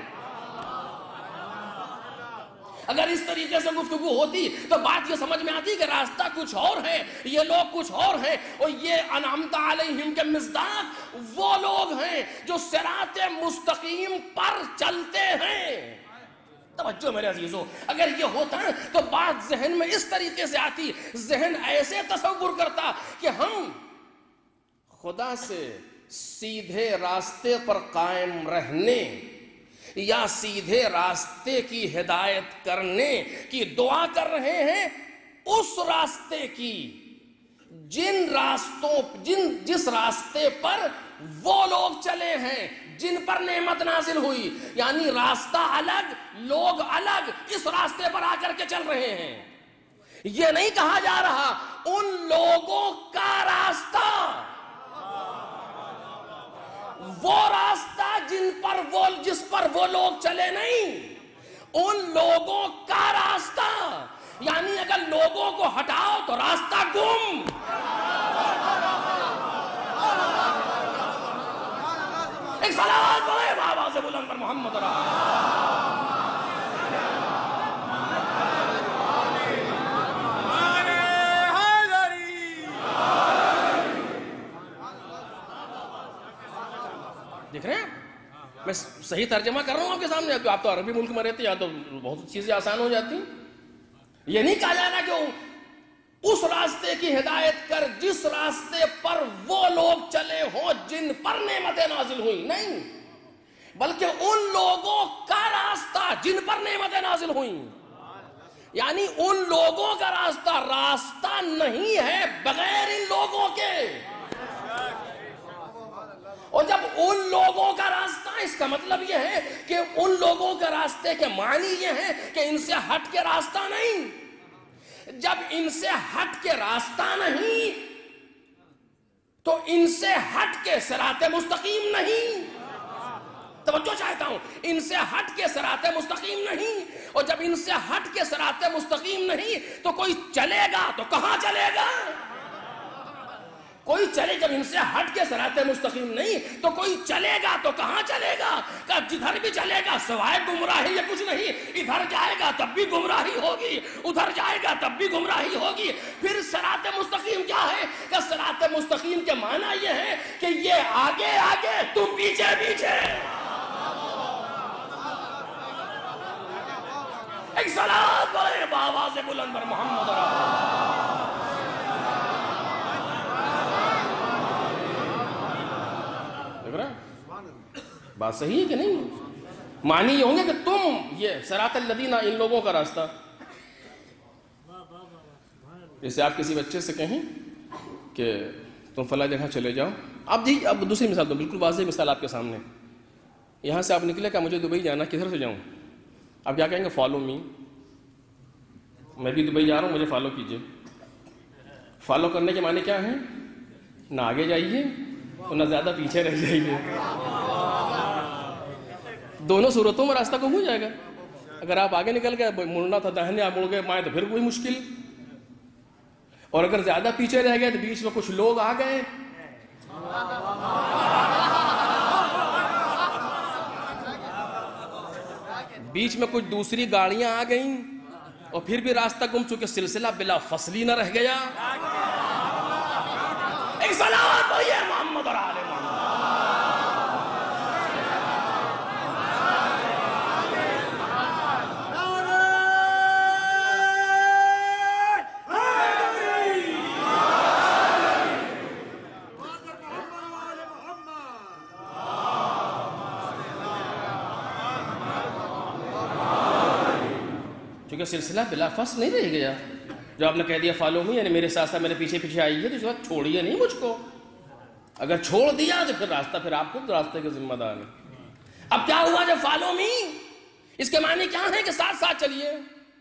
اگر اس طریقے سے گفتگو ہوتی تو بات یہ سمجھ میں آتی کہ راستہ کچھ اور ہے، یہ لوگ کچھ اور ہیں، اور یہ انعمت علیہم کے مصداق وہ لوگ ہیں جو صراط مستقیم پر چلتے ہیں۔ توجہ میرے عزیزو، اگر یہ ہوتا تو بات ذہن میں اس طریقے سے آتی، ذہن ایسے تصور کرتا کہ ہم خدا سے سیدھے راستے پر قائم رہنے یا سیدھے راستے کی ہدایت کرنے کی دعا کر رہے ہیں، اس راستے کی جس راستے پر وہ لوگ چلے ہیں جن پر نعمت نازل ہوئی، یعنی راستہ الگ، لوگ الگ، اس راستے پر آ کر کے چل رہے ہیں۔ یہ نہیں کہا جا رہا ان لوگوں کا راستہ، وہ راستہ جس پر وہ لوگ چلے نہیں، ان لوگوں کا راستہ، یعنی اگر لوگوں کو ہٹاؤ تو راستہ گم۔ ایک صلوات پڑھیں بابا سے بلند پر محمد دیکھ رہے ہیں میں صحیح ترجمہ کر رہا ہوں آپ کے سامنے. آپ تو عربی ملک میں رہتے ہیں, یا تو بہت چیزیں آسان ہو جاتی ہیں. یہ نہیں کہا جا رہا کہ اس راستے کی ہدایت کر جس راستے پر وہ لوگ چلے ہوں جن پر نعمتیں نازل ہوئی, نہیں, بلکہ ان لوگوں کا راستہ جن پر نعمتیں نازل ہوئیں. یعنی ان لوگوں کا راستہ نہیں ہے بغیر ان لوگوں کے. اور جب ان لوگوں کا راستہ, اس کا مطلب یہ ہے کہ ان لوگوں کے راستے کے معنی یہ ہے کہ ان سے ہٹ کے راستہ نہیں. جب ان سے ہٹ کے راستہ نہیں تو ان سے ہٹ کے صراط مستقیم نہیں. توجہ چاہتا ہوں, ان سے ہٹ کے صراط مستقیم نہیں. اور جب ان سے ہٹ کے صراط مستقیم نہیں تو کوئی چلے گا تو کہاں چلے گا؟ کوئی چلے, جب ان سے ہٹ کے صراط مستقیم نہیں تو کوئی چلے گا تو کہاں چلے گا؟ کہ جدھر بھی چلے گا سوائے گمراہی یا کچھ نہیں. ادھر جائے گا تب بھی گمراہی ہوگی, ادھر جائے گا تب بھی گمراہی ہوگی. پھر صراط مستقیم کیا ہے؟ کہ صراط مستقیم کے معنی یہ ہے کہ یہ آگے آگے تم پیچھے پیچھے. ایک صلوات پڑھیں بآواز بلند پر محمد بات صحیح ہے کہ نہیں؟ معنی یہ ہوں گے کہ تم, یہ صراط الذین, ان لوگوں کا راستہ. جیسے آپ کسی بچے سے کہیں کہ تم فلاں جگہ چلے جاؤ. اب دوسری مثال دو, بالکل واضح مثال آپ کے سامنے. یہاں سے آپ نکلے کہ مجھے دبئی جانا, کدھر سے جاؤں؟ آپ کیا کہیں گے؟ Follow me. میں بھی دبئی جا رہا ہوں, مجھے فالو کیجئے. فالو کرنے کے معنی کیا ہیں؟ نہ آگے جائیے اور نہ زیادہ پیچھے رہ جائیے. دونوں صورتوں میں راستہ گم ہو جائے گا. اگر آپ آگے نکل گئے, مڑنا تھا داہنے, آپ مڑ گئے بائیں, تو پھر کوئی مشکل. اور اگر زیادہ پیچھے رہ گئے تو بیچ میں کچھ لوگ آ گئے, بیچ میں کچھ دوسری گاڑیاں آ گئیں, اور پھر بھی راستہ گم, چونکہ سلسلہ بلا فصلی نہ رہ گیا. ایک صلوات پڑھیے محمد اور آل محمد. کیونکہ سلسلہ بلا فصل نہیں رہ گیا. جو آپ نے کہہ دیا فالو می, یعنی میرے ساتھ ساتھ میرے پیچھے پیچھے آئیے, تو اس وقت چھوڑیے نہیں مجھ کو. اگر چھوڑ دیا تو پھر راستہ, پھر آپ خود راستے کے ذمہ دار ہیں. اب کیا ہوا جب فالو می, اس کے معنی کیا ہے کہ ساتھ ساتھ چلیے.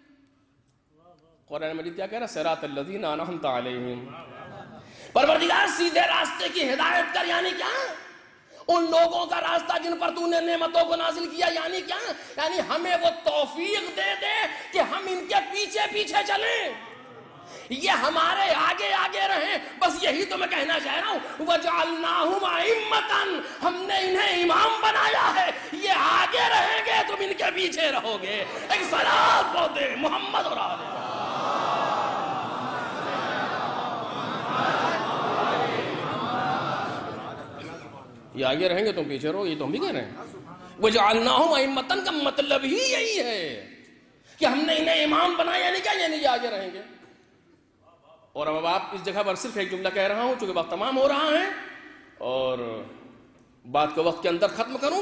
قرآن مجید کیا کہہ رہا؟ صراط الذین انعمت علیہم. پروردگار سیدھے راستے کی ہدایت کر, یعنی کیا؟ ان لوگوں کا راستہ جن پر تو نے نعمتوں کو نازل کیا. یعنی کیا؟ یعنی ہمیں وہ توفیق دے دے کہ ہم ان کے پیچھے پیچھے چلیں, یہ ہمارے آگے آگے رہیں. بس یہی تو میں کہنا چاہ رہا ہوں. وَجَعَلْنَاهُمْ أَئِمَّةً, ہم نے انہیں امام بنایا ہے, یہ آگے رہیں گے تم ان کے پیچھے رہو گے. ایک صلوات پڑھ دے محمد اور آل محمد. یہ آگے رہیں گے تم پیچھے رہو, یہ تو ہم بھی کہہ رہے ہیں. وَجَعَلْنَاهُمْ أَئِمَّةً کا مطلب ہی یہی ہے کہ ہم نے انہیں امام بنایا. یعنی کیا؟ یعنی یہ آگے رہیں گے. اور اب آپ اس جگہ پر صرف ایک جملہ کہہ رہا ہوں, چونکہ وقت تمام ہو رہا ہے اور بات کو وقت کے اندر ختم کروں.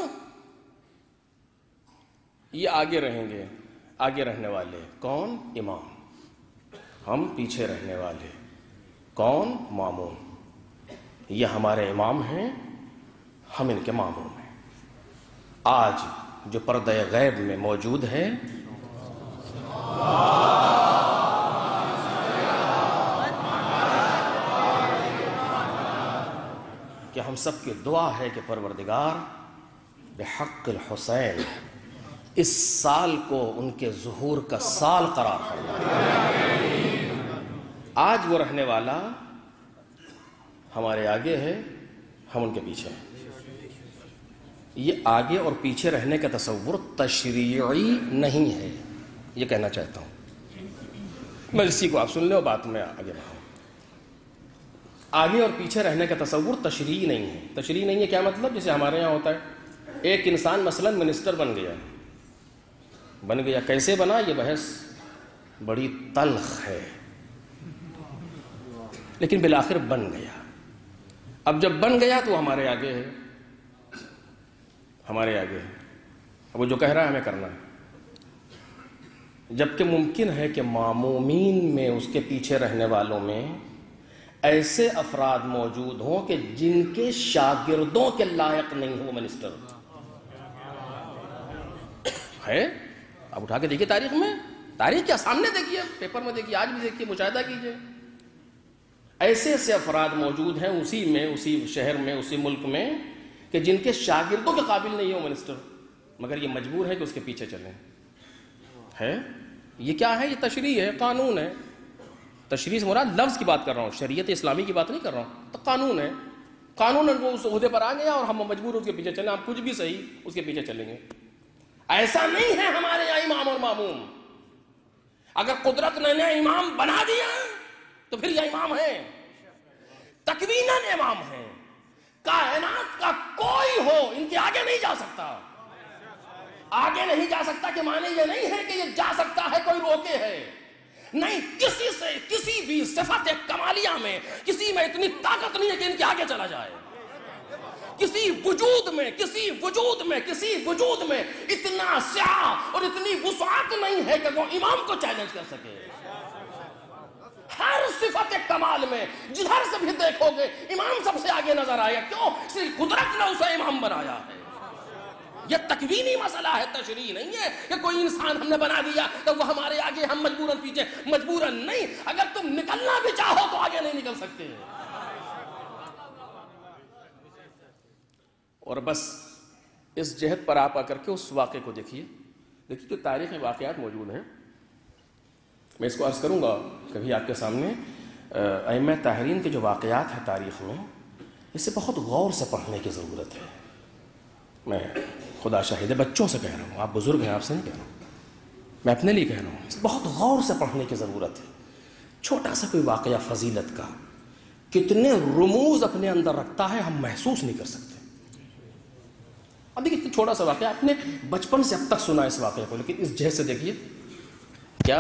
یہ آگے رہیں گے, آگے رہنے والے کون؟ امام. ہم پیچھے رہنے والے کون؟ مامون. یہ ہمارے امام ہیں, ہم ان کے مامون ہیں. آج جو پردہ غیب میں موجود ہے, کہ ہم سب کی دعا ہے کہ پروردگار بحق الحسین اس سال کو ان کے ظہور کا سال قرار فرمائے. آج وہ رہنے والا ہمارے آگے ہے, ہم ان کے پیچھے ہیں. یہ آگے اور پیچھے رہنے کا تصور تشریعی نہیں ہے, یہ کہنا چاہتا ہوں. میں اسی کو آپ سن لیں اور بات میں آگے بڑھاؤں. آگے اور پیچھے رہنے کا تصور تشریع نہیں ہے. تشریع نہیں ہے کیا مطلب؟ جیسے ہمارے یہاں ہوتا ہے ایک انسان مثلا منسٹر بن گیا, کیسے بنا یہ بحث بڑی تلخ ہے, لیکن بالآخر بن گیا. اب جب بن گیا تو ہمارے آگے ہے, اب وہ جو کہہ رہا ہے ہمیں کرنا ہے. جبکہ ممکن ہے کہ مامومین میں, اس کے پیچھے رہنے والوں میں ایسے افراد موجود ہوں کہ جن کے شاگردوں کے لائق نہیں ہو منسٹر ہے. اب اٹھا کے دیکھیے تاریخ کیا سامنے دیکھیے, پیپر میں دیکھیے, آج بھی دیکھیے, مشاہدہ کیجیے. ایسے افراد موجود ہیں اسی شہر میں, اسی ملک میں, کہ جن کے شاگردوں کے قابل نہیں ہو منسٹر, مگر یہ مجبور ہے کہ اس کے پیچھے چلیں. ہے یہ کیا ہے؟ یہ تشریع ہے, قانون ہے. تشریع سے مراد لفظ کی بات کر رہا ہوں, شریعت اسلامی کی بات نہیں کر رہا ہوں. تو قانون ہے, وہ اس عہدے پر آ گیا اور ہم مجبور اس کے پیچھے چلیں. آپ کچھ بھی صحیح اس کے پیچھے چلیں گے. ایسا نہیں ہے ہمارے یہاں امام اور ماموم. اگر قدرت نے امام بنا دیا تو پھر یہ امام ہے, تکویناً امام ہے. کائنات کا کوئی ہو ان کے آگے نہیں جا سکتا. آگے نہیں جا سکتا کہ معنی یہ نہیں ہے کہ یہ جا سکتا ہے کوئی روکے ہے, نہیں. کسی سے کسی بھی صفت کمالیہ میں کسی میں اتنی طاقت نہیں ہے کہ ان کے آگے چلا جائے. کسی وجود میں اتنا سعہ اور اتنی وسعت نہیں ہے کہ وہ امام کو چیلنج کر سکے. ہر صفت کمال میں جدھر سے بھی دیکھو گے امام سب سے آگے نظر آئے. کیوں؟ صرف قدرت نے اسے امام بنایا ہے. یہ تکوینی مسئلہ ہے, تشریع نہیں ہے کہ کوئی انسان ہم نے بنا دیا تو وہ ہمارے آگے, ہم مجبوراً پیچھے. مجبوراً نہیں, اگر تم نکلنا بھی چاہو تو آگے نہیں نکل سکتے. اور بس اس جہت پر آپ آ کر کے اس واقعے کو دیکھیے کہ تاریخی واقعات موجود ہیں. میں اس کو عرض کروں گا کبھی آپ کے سامنے. ائمہ طاہرین کے جو واقعات ہیں تاریخ میں, اسے بہت غور سے پڑھنے کی ضرورت ہے. میں خدا شاہد ہے, بچوں سے کہہ رہا ہوں, آپ بزرگ ہیں, آپ سے نہیں کہہ رہا ہوں, میں اپنے لیے کہہ رہا ہوں. بہت غور سے پڑھنے کی ضرورت ہے. چھوٹا سا کوئی واقعہ فضیلت کا کتنے رموز اپنے اندر رکھتا ہے ہم محسوس نہیں کر سکتے. اب دیکھیے چھوٹا سا واقعہ, آپ نے بچپن سے اب تک سنا اس واقعے کو, لیکن اس جہت سے دیکھیے کیا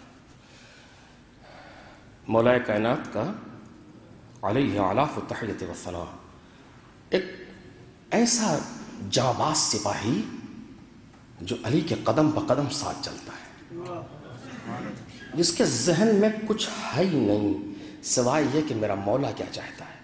مولا کائنات کا علیہ اعلاف التحیۃ والثناء ایک ایسا جانباز سپاہی جو علی کے قدم بقدم ساتھ چلتا ہے, جس کے ذہن میں کچھ ہے ہی نہیں سوائے یہ کہ میرا مولا کیا چاہتا ہے.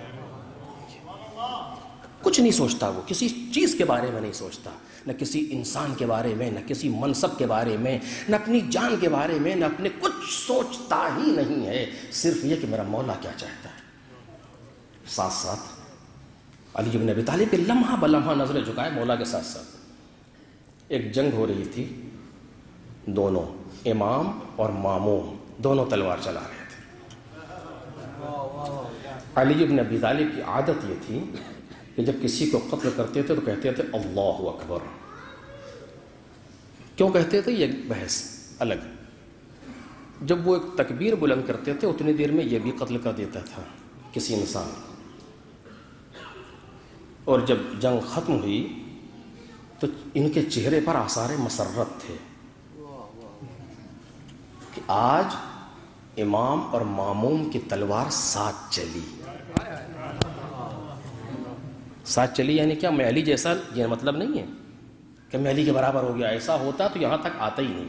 کچھ نہیں سوچتا, وہ کسی چیز کے بارے میں نہیں سوچتا, نہ کسی انسان کے بارے میں, نہ کسی منصب کے بارے میں, نہ اپنی جان کے بارے میں, نہ اپنے کچھ سوچتا ہی نہیں ہے, صرف یہ کہ میرا مولا کیا چاہتا ہے. ساتھ ساتھ علی بن ابی طالب پہ لمحہ بلمحہ نظریں جھکائے مولا کے ساتھ ساتھ. ایک جنگ ہو رہی تھی, دونوں امام اور ماموم دونوں تلوار چلا رہے تھے. علی بن ابی طالب کی عادت یہ تھی کہ جب کسی کو قتل کرتے تھے تو کہتے تھے اللہ اکبر. کیوں کہتے تھے یہ بحث الگ. جب وہ ایک تکبیر بلند کرتے تھے اتنی دیر میں یہ بھی قتل کر دیتا تھا کسی انسان کو. اور جب جنگ ختم ہوئی تو ان کے چہرے پر آثار مسرت تھے کہ آج امام اور ماموم کی تلوار ساتھ چلی. یعنی کیا میں علی جیسا, یہ مطلب نہیں ہے کہ میں علی کے برابر ہو گیا. ایسا ہوتا تو یہاں تک آتا ہی نہیں.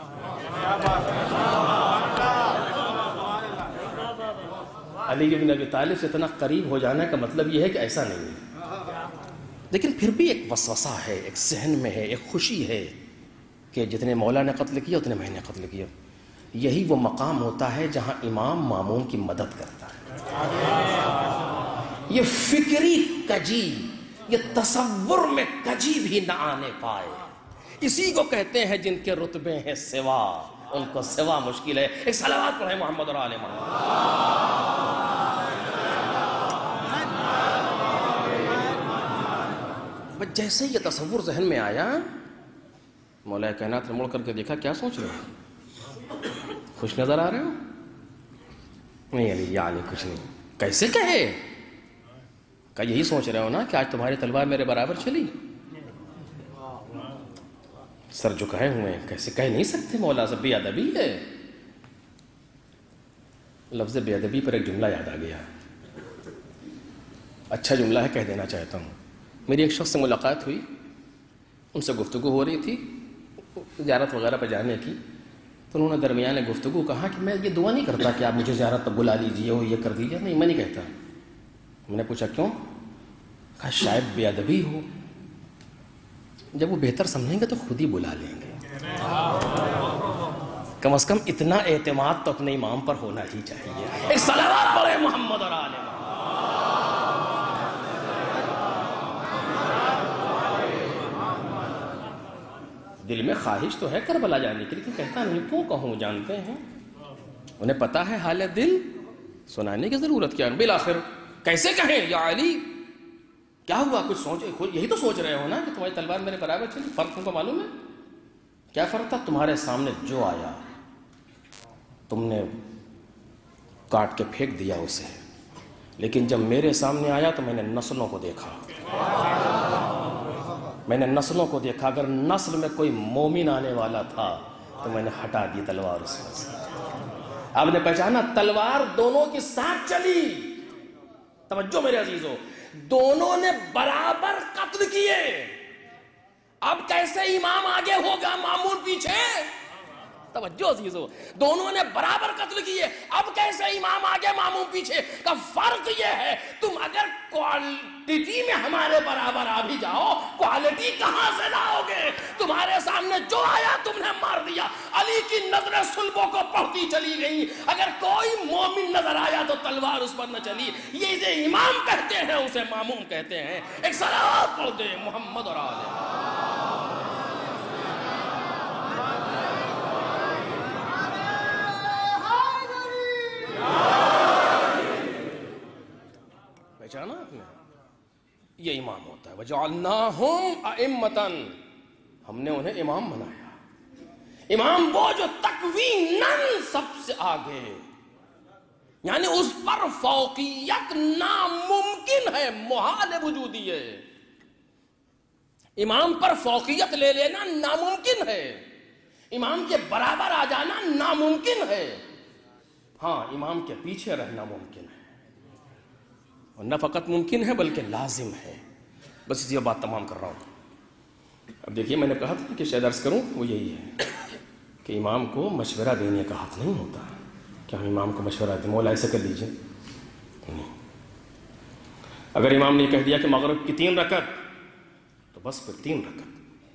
علی بن ابی طالب سے اتنا قریب ہو جانے کا مطلب یہ ہے کہ ایسا نہیں ہے. لیکن پھر بھی ایک وسوسہ ہے, ایک ذہن میں ہے, ایک خوشی ہے کہ جتنے مولا نے قتل کیا اتنے میں نے قتل کیا. یہی وہ مقام ہوتا ہے جہاں امام ماموم کی مدد کرتا ہے. یہ فکری کجی, یہ تصور میں کجی بھی نہ آنے پائے, اسی کو کہتے ہیں جن کے رتبے ہیں سوا, ان کو سوا مشکل ہے. ایک صلوات پڑھیں محمد اور آل محمد. بس جیسے یہ تصور ذہن میں آیا, مولا کائنات نے مڑ کر کے دیکھا, کیا سوچ رہے ہو, خوش نظر آ رہے ہو؟ نہیں علی, یا علی کچھ نہیں, کیسے کہے؟ کہا یہی سوچ رہے ہو نا کہ آج تمہاری تلوار میرے برابر چلی؟ سر جھکائے ہوئے ہیں، کیسے کہہ نہیں سکتے مولا صاحب، بے ادبی ہے۔ لفظ بے ادبی پر ایک جملہ یاد آ گیا، اچھا جملہ ہے، کہہ دینا چاہتا ہوں۔ میری ایک شخص سے ملاقات ہوئی، ان سے گفتگو ہو رہی تھی زیارت وغیرہ پہ جانے کی، تو انہوں نے درمیان گفتگو کہا کہ میں یہ دعا نہیں کرتا کہ آپ مجھے زیارت پر بلا لیجیے اور یہ کر دیجیے، نہیں میں نہیں کہتا۔ میں نے پوچھا کیوں؟ کہا شاید بے ادبی ہو، جب وہ بہتر سمجھیں گے تو خود ہی بلا لیں گے۔ کم از کم اتنا اعتماد تو اپنے امام پر ہونا ہی چاہیے۔ ایک صلوات پڑھے محمد اور آل محمد۔ دل میں خواہش تو ہے کربلا جانے کی، لیکن کہتا نہیں، کیوں کہوں؟ جانتے ہیں انہیں پتا ہے حال دل، سنانے کی ضرورت کیا؟ بالآخر کیسے کہیں یا علی کیا ہوا؟ کچھ سوچے، یہی تو سوچ رہے ہو نا کہ تمہاری تلوار میرے برابر چلی۔ فرق تم کو معلوم ہے کیا فرق تھا؟ تمہارے سامنے جو آیا تم نے کاٹ کے پھینک دیا اسے، لیکن جب میرے سامنے آیا تو میں نے نسلوں کو دیکھا، میں نے نسلوں کو دیکھا۔ اگر نسل میں کوئی مومن آنے والا تھا تو میں نے ہٹا دی تلوار اس میں سے۔ آپ نے پہچانا تلوار دونوں کی ساتھ چلی۔ توجہ میرے عزیزو، دونوں نے برابر قتل کیے۔ اب کیسے امام آگے ہوگا مامون پیچھے؟ توجہ عزیزو، دونوں نے برابر قتل کیے، اب کیسے امام آگے مامون پیچھے؟ کا فرق یہ ہے تم اگر کوالٹی میں ہمارے برابر آ بھی جاؤ، کوالٹی کہاں سے لاؤ گے؟ تمہارے سامنے جو آیا تم نے مار دیا۔ علی کی نظریں صلبوں کو پڑھتی چلی گئی، اگر کوئی مومن نظر آیا تو تلوار اس پر نہ چلی۔ یہ اسے امام کہتے ہیں، اسے مامون کہتے ہیں۔ ایک صلوات پڑھ دے محمد اور آل محمد۔ پہچانا آپ نے؟ یہ امام ہوتا ہے۔ وَجَعَلْنَاهُمْ أَئِمَّةً، ہم نے انہیں امام بنایا۔ امام وہ جو تکویناً سب سے آگے، یعنی اس پر فوقیت ناممکن ہے، محال وجودی ہے۔ امام پر فوقیت لے لینا ناممکن ہے، امام کے برابر آ جانا ناممکن ہے۔ ہاں امام کے پیچھے رہنا ممکن ہے، اور نہ فقط ممکن ہے بلکہ لازم ہے۔ بس اسی بات تمام کر رہا ہوں۔ اب دیکھیے میں نے کہا تھا کہ شاید عرض کروں، وہ یہی ہے کہ امام کو مشورہ دینے کا حق نہیں ہوتا کہ ہم امام کو مشورہ دیں، مولا ایسے کر لیجیے، نہیں۔ اگر امام نے کہہ دیا کہ مغرب کی 3 رکعت تو بس پھر 3 رکعت۔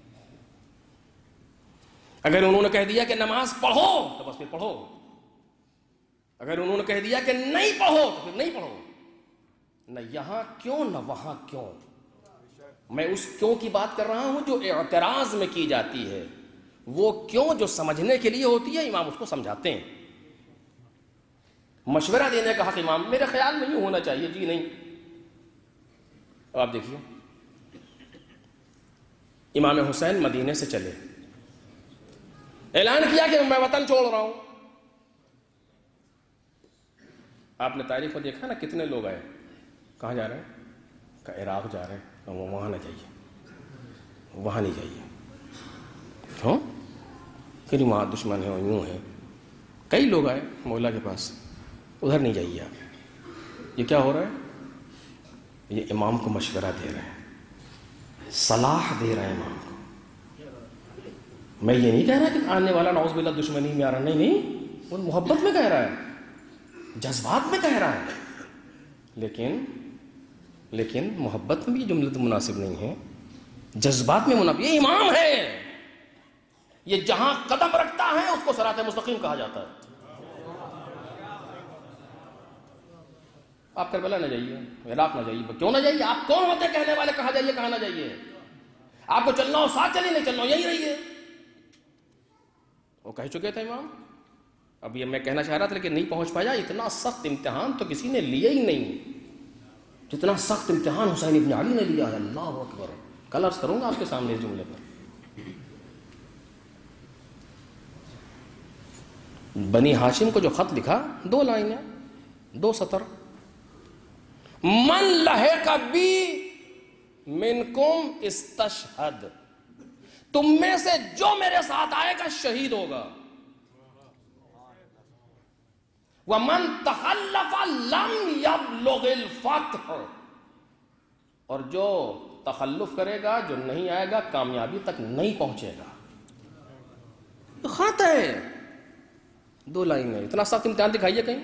اگر انہوں نے کہہ دیا کہ نماز پڑھو تو بس پھر پڑھو، اگر انہوں نے کہہ دیا کہ نہیں پڑھو تو پھر نہیں پڑھو۔ نہ یہاں کیوں نہ وہاں کیوں، میں اس کیوں کی بات کر رہا ہوں جو اعتراض میں کی جاتی ہے، وہ کیوں جو سمجھنے کے لیے ہوتی ہے امام اس کو سمجھاتے ہیں۔ مشورہ دینے کا حق امام میرے خیال میں یوں ہونا چاہیے، جی نہیں۔ اب آپ دیکھیے امام حسین مدینے سے چلے، اعلان کیا کہ میں وطن چھوڑ رہا ہوں۔ آپ نے تاریخ کو دیکھا نا، کتنے لوگ آئے، کہاں جا رہے ہیں؟ کہ عراق جا رہے ہیں، وہاں نہ جائیے، وہاں نہیں جائیے۔ کیوں؟ کہ وہاں دشمن ہیں، یوں ہیں۔ کئی لوگ آئے مولا کے پاس، ادھر نہیں جائیے آپ۔ یہ کیا ہو رہا ہے؟ یہ امام کو مشورہ دے رہے ہیں، صلاح دے رہے ہیں امام کو۔ میں یہ نہیں کہہ رہا کہ آنے والا نعوذ باللہ دشمنی میں آ رہا، نہیں نہیں، وہ محبت میں کہہ رہا ہے، جذبات میں کہہ رہا ہے، لیکن محبت میں بھی جملہ تو مناسب نہیں ہے، جذبات میں مناسب۔ یہ امام ہے، یہ جہاں قدم رکھتا ہے اس کو صراط مستقیم کہا جاتا ہے۔ آپ کربلا نہ جائیے، عراق نہ جائیے، کیوں نہ جائیے؟ آپ کون ہوتے کہنے والے کہاں جائیے کہاں نہ جائیے؟ آپ کو چلنا ہو ساتھ چلیے، نہیں چلنا ہو یہی رہیے۔ وہ کہہ چکے تھے امام۔ اب یہ میں کہنا چاہ رہا تھا لیکن نہیں پہنچ پایا، اتنا سخت امتحان تو کسی نے لیا ہی نہیں جتنا سخت امتحان حسین ابن علی نے لیا ہے۔ اللہ اکبر، کل عرض کروں گا آپ کے سامنے اس جملے پر۔ بنی ہاشم کو جو خط لکھا، 2 لائنیں، 2 سطر، من لحق بی منکم استشہد، تم میں سے جو میرے ساتھ آئے گا شہید ہوگا. وَمَن تَخَلَّفَ لَمْ يَبْلُغِ الْفَتْحَ، اور جو تخلف کرے گا، جو نہیں آئے گا، کامیابی تک نہیں پہنچے گا. خط ہے 2 لائن میں، اتنا سخت امتحان دکھائیے کہیں.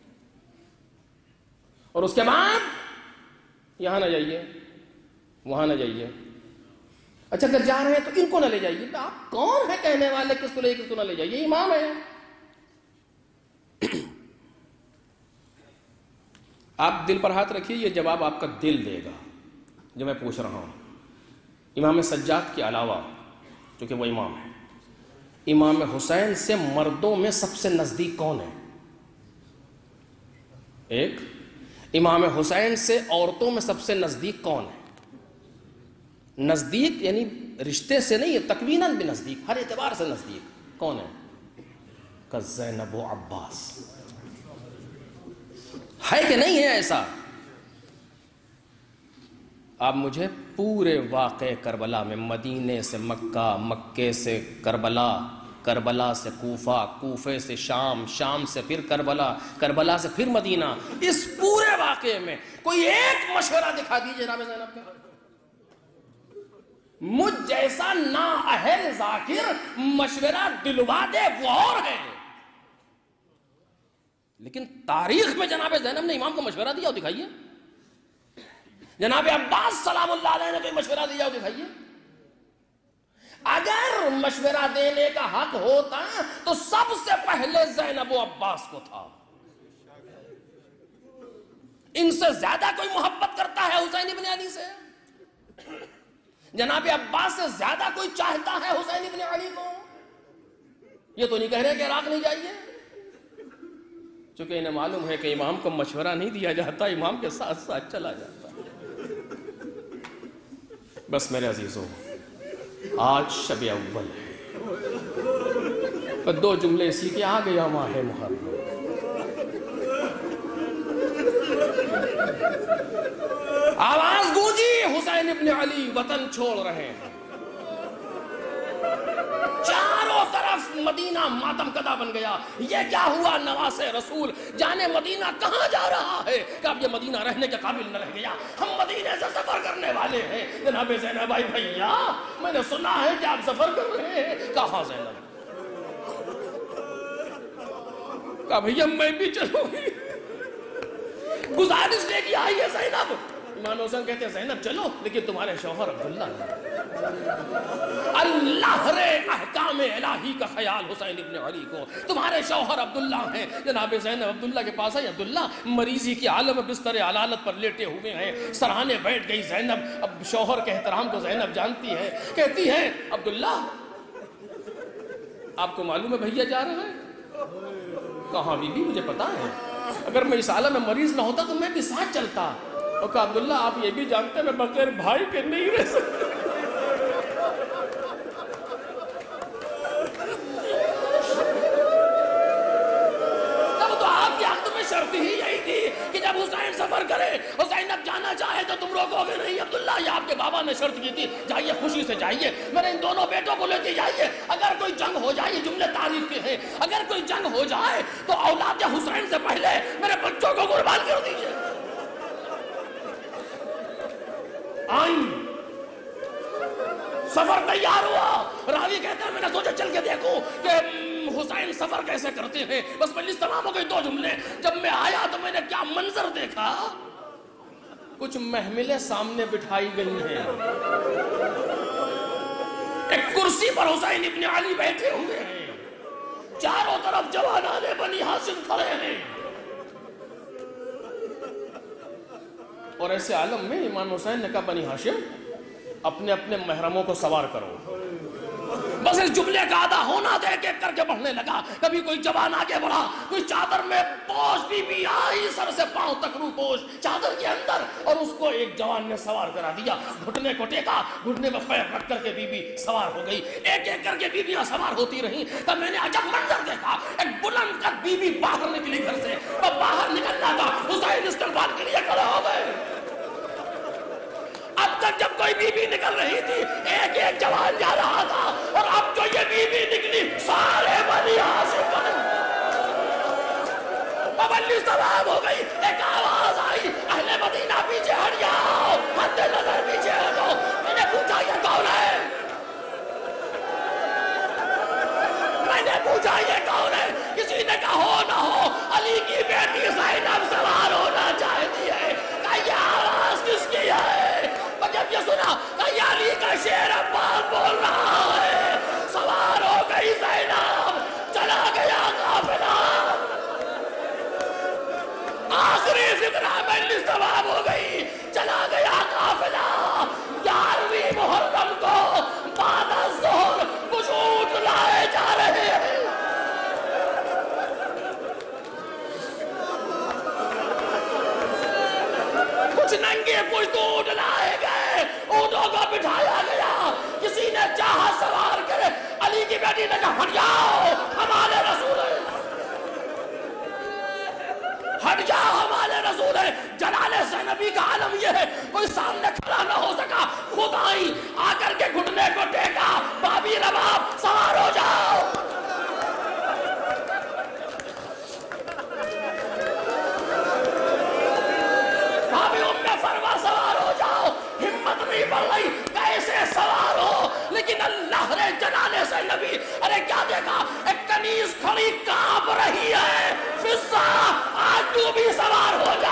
اور اس کے بعد یہاں نہ جائیے، وہاں نہ جائیے. اچھا اگر جا رہے ہیں تو ان کو نہ لے جائیے. آپ کون ہے کہنے والے کس کو لے کس کو نہ لے جائیے؟ امام ہے. آپ دل پر ہاتھ رکھیے، یہ جواب آپ کا دل دے گا جو میں پوچھ رہا ہوں. امام سجاد کے علاوہ، چونکہ وہ امام ہے، امام حسین سے مردوں میں سب سے نزدیک کون ہے؟ ایک. امام حسین سے عورتوں میں سب سے نزدیک کون ہے؟ نزدیک یعنی رشتے سے نہیں، تکویناً بھی نزدیک، ہر اعتبار سے نزدیک کون ہے؟ کہ زینب و عباس. ہے کہ نہیں ہے ایسا؟ آپ مجھے پورے واقع کربلا میں، مدینے سے مکہ، مکے سے کربلا، کربلا سے کوفہ، کوفے سے شام، شام سے پھر کربلا، کربلا سے پھر مدینہ، اس پورے واقعے میں کوئی ایک مشورہ دکھا دیجئے جناب زینب کا. مجھ جیسا نااہل ذاکر مشورہ دلوا دے وہ اور ہے، لیکن تاریخ میں جناب زینب نے امام کو مشورہ دیا ہو دکھائیے. جناب عباس سلام اللہ علیہ نے کوئی مشورہ دیا ہو دکھائیے. اگر مشورہ دینے کا حق ہوتا تو سب سے پہلے زینب و عباس کو تھا. ان سے زیادہ کوئی محبت کرتا ہے حسین ابن علی سے؟ جناب عباس سے زیادہ کوئی چاہتا ہے حسین ابن علی کو؟ یہ تو نہیں کہہ رہے کہ عراق نہیں جائیے. چونکہ انہیں معلوم ہے کہ امام کو مشورہ نہیں دیا جاتا، امام کے ساتھ ساتھ چلا جاتا. بس میرے عزیزوں، آج شب اول ہے، 2 جملے اسی کے آ گیا ماہ محرم. آواز گونجی، حسین ابن علی وطن چھوڑ رہے ہیں. چاروں طرف مدینہ ماتم کدا بن گیا. یہ کیا ہوا؟ نواس رسول جانے مدینہ کہاں جا رہا ہے کہ اب یہ مدینہ رہنے کے قابل نہ رہ گیا. ہم مدینے سے سفر کرنے والے ہیں. جناب زینب بھائی بھیا، میں نے سنا ہے کہ آپ سفر کر رہے ہیں. کہاں زینب؟ کہا بھیا میں بھی چلوں گی. گزارش لے کے آئیے زینب. امام حسین کہتے ہیں زینب چلو، لیکن تمہارے شوہر عبداللہ ہیں. اللہ رے احکام الہی کا خیال حسین ابن علی کو. تمہارے شوہر عبداللہ ہیں. جناب زینب عبداللہ کے پاس آئی. عبداللہ مریضی کی عالم بستر علالت پر لیٹے ہوئے ہیں. سرہانے بیٹھ گئی زینب. اب شوہر کے احترام کو زینب جانتی ہے. کہتی ہے عبداللہ آپ کو معلوم ہے بھیا جا رہا ہے؟ کہاں بی بی مجھے پتا ہے. اگر میں اس عالم میں مریض نہ ہوتا تو میں بھی ساتھ چلتا. اور کہا عبداللہ آپ یہ بھی جانتے ہیں میں بغیر بھائی کے نہیں رہ سکتا. شرط ہی یہی تھی کہ جب حسین سفر کرے، حسین اب جانا چاہے تو تم روکو گے نہیں. عبداللہ یہ آپ کے بابا نے شرط کی تھی. جائیے خوشی سے جائیے، میرے ان دونوں بیٹوں کو لیتے جائیے. اگر کوئی جنگ ہو جائے، یہ جملے تعریف کے ہیں، اگر کوئی جنگ ہو جائے تو اولاد حسین سے پہلے میرے بچوں کو قربان کر دیجیے. آئیں سفر تیار ہوا. راوی کہتا ہے میں نے سوچا چل کے دیکھوں کہ حسین سفر کیسے کرتے ہیں. بس میں لسٹ تمام ہو گئی 2 جملے. جب میں آیا تو میں نے کیا منظر دیکھا. کچھ محملیں سامنے بٹھائی گئی ہیں. ایک کرسی پر حسین ابن علی بیٹھے ہوئے ہیں. چاروں طرف جوانان بنی ہاشم کھڑے ہیں. اور ایسے عالم میں امام حسین نے کہا بنی ہاشم اپنے اپنے محرموں کو سوار کرو. بس اس جملے کا آدھا ہونا تو ایک ایک کر کے بڑھنے لگا. کبھی کوئی جوان آگے بڑھا, کوئی چادر میں پوش بی آئی, سر سے پاؤں تک رو پوش چادر کے اندر, اور اس کو ایک جوان نے سوار کرا دیا. گھٹنے کو ٹیکا, گھٹنے پر پیر رکھ کر کے بی بی سوار ہو گئی. ایک ایک کر کے بیویاں سوار ہوتی رہیں. تب میں نے عجب منظر دیکھا. ایک بلند قد بی بی باہر نکلی گھر سے. اب باہر نکلنا تھا, حسین استقبال کے لیے کھڑے ہو گئے. اب تک جب کوئی بی بی نکل رہی تھی ایک ایک جوان جا رہا تھا, اور اب جو یہ بی بی نکلی سارے بنی ہاشم بنے. پابندی سواب ہو گئی. ایک آواز آئی, اہل مدینہ پیچھے ہٹ جاؤ, حد نظر پیچھے ہٹو. میں نے پوچھا یہ کون ہے, میں نے پوچھا یہ کون ہے. کسی نے کہا ہو نہ ہو علی کی بیٹی زینب سوار ہونا چاہتی ہے. کہ یہ آواز کس کی ہے؟ اور جب یہ سنا کہ یہ علی کا شیر عباس بول رہا ہے, سوار ہو گئی زینب, چلا گیا قافلہ. آخری فکرہ میں ثواب ہو گئی, چلا گیا قافلہ. 11ویں محرم کو بعد الظہر کچھ لائے جا رہے ہیں. کچھ ننگے کچھ تو اونٹ لائے گئے, اونٹوں کو بٹھایا گیا. کسی نے چاہا سوار کرے, علی کی بیٹی نے کہا ہٹ جاؤ ہمارے رسول ہے, ہٹ جاؤ ہمارے رسول ہے. جلال زینبی کا عالم یہ ہے, کوئی سامنے کھڑا نہ ہو سکا. خود آئی, آ کر کے گھٹنے کو ٹیکا, بابی رباب سوار ہو جاؤ. بابی ام فرما سوار ہو جاؤ. ہمت نہیں بڑھ رہی, کیسے سوار ہو, لیکن اللہ نے جلال زینبی, ارے کیا دیکھا, ایک کنیز کھڑی کانپ رہی ہے. فضا آج تو بھی سوار ہو جا.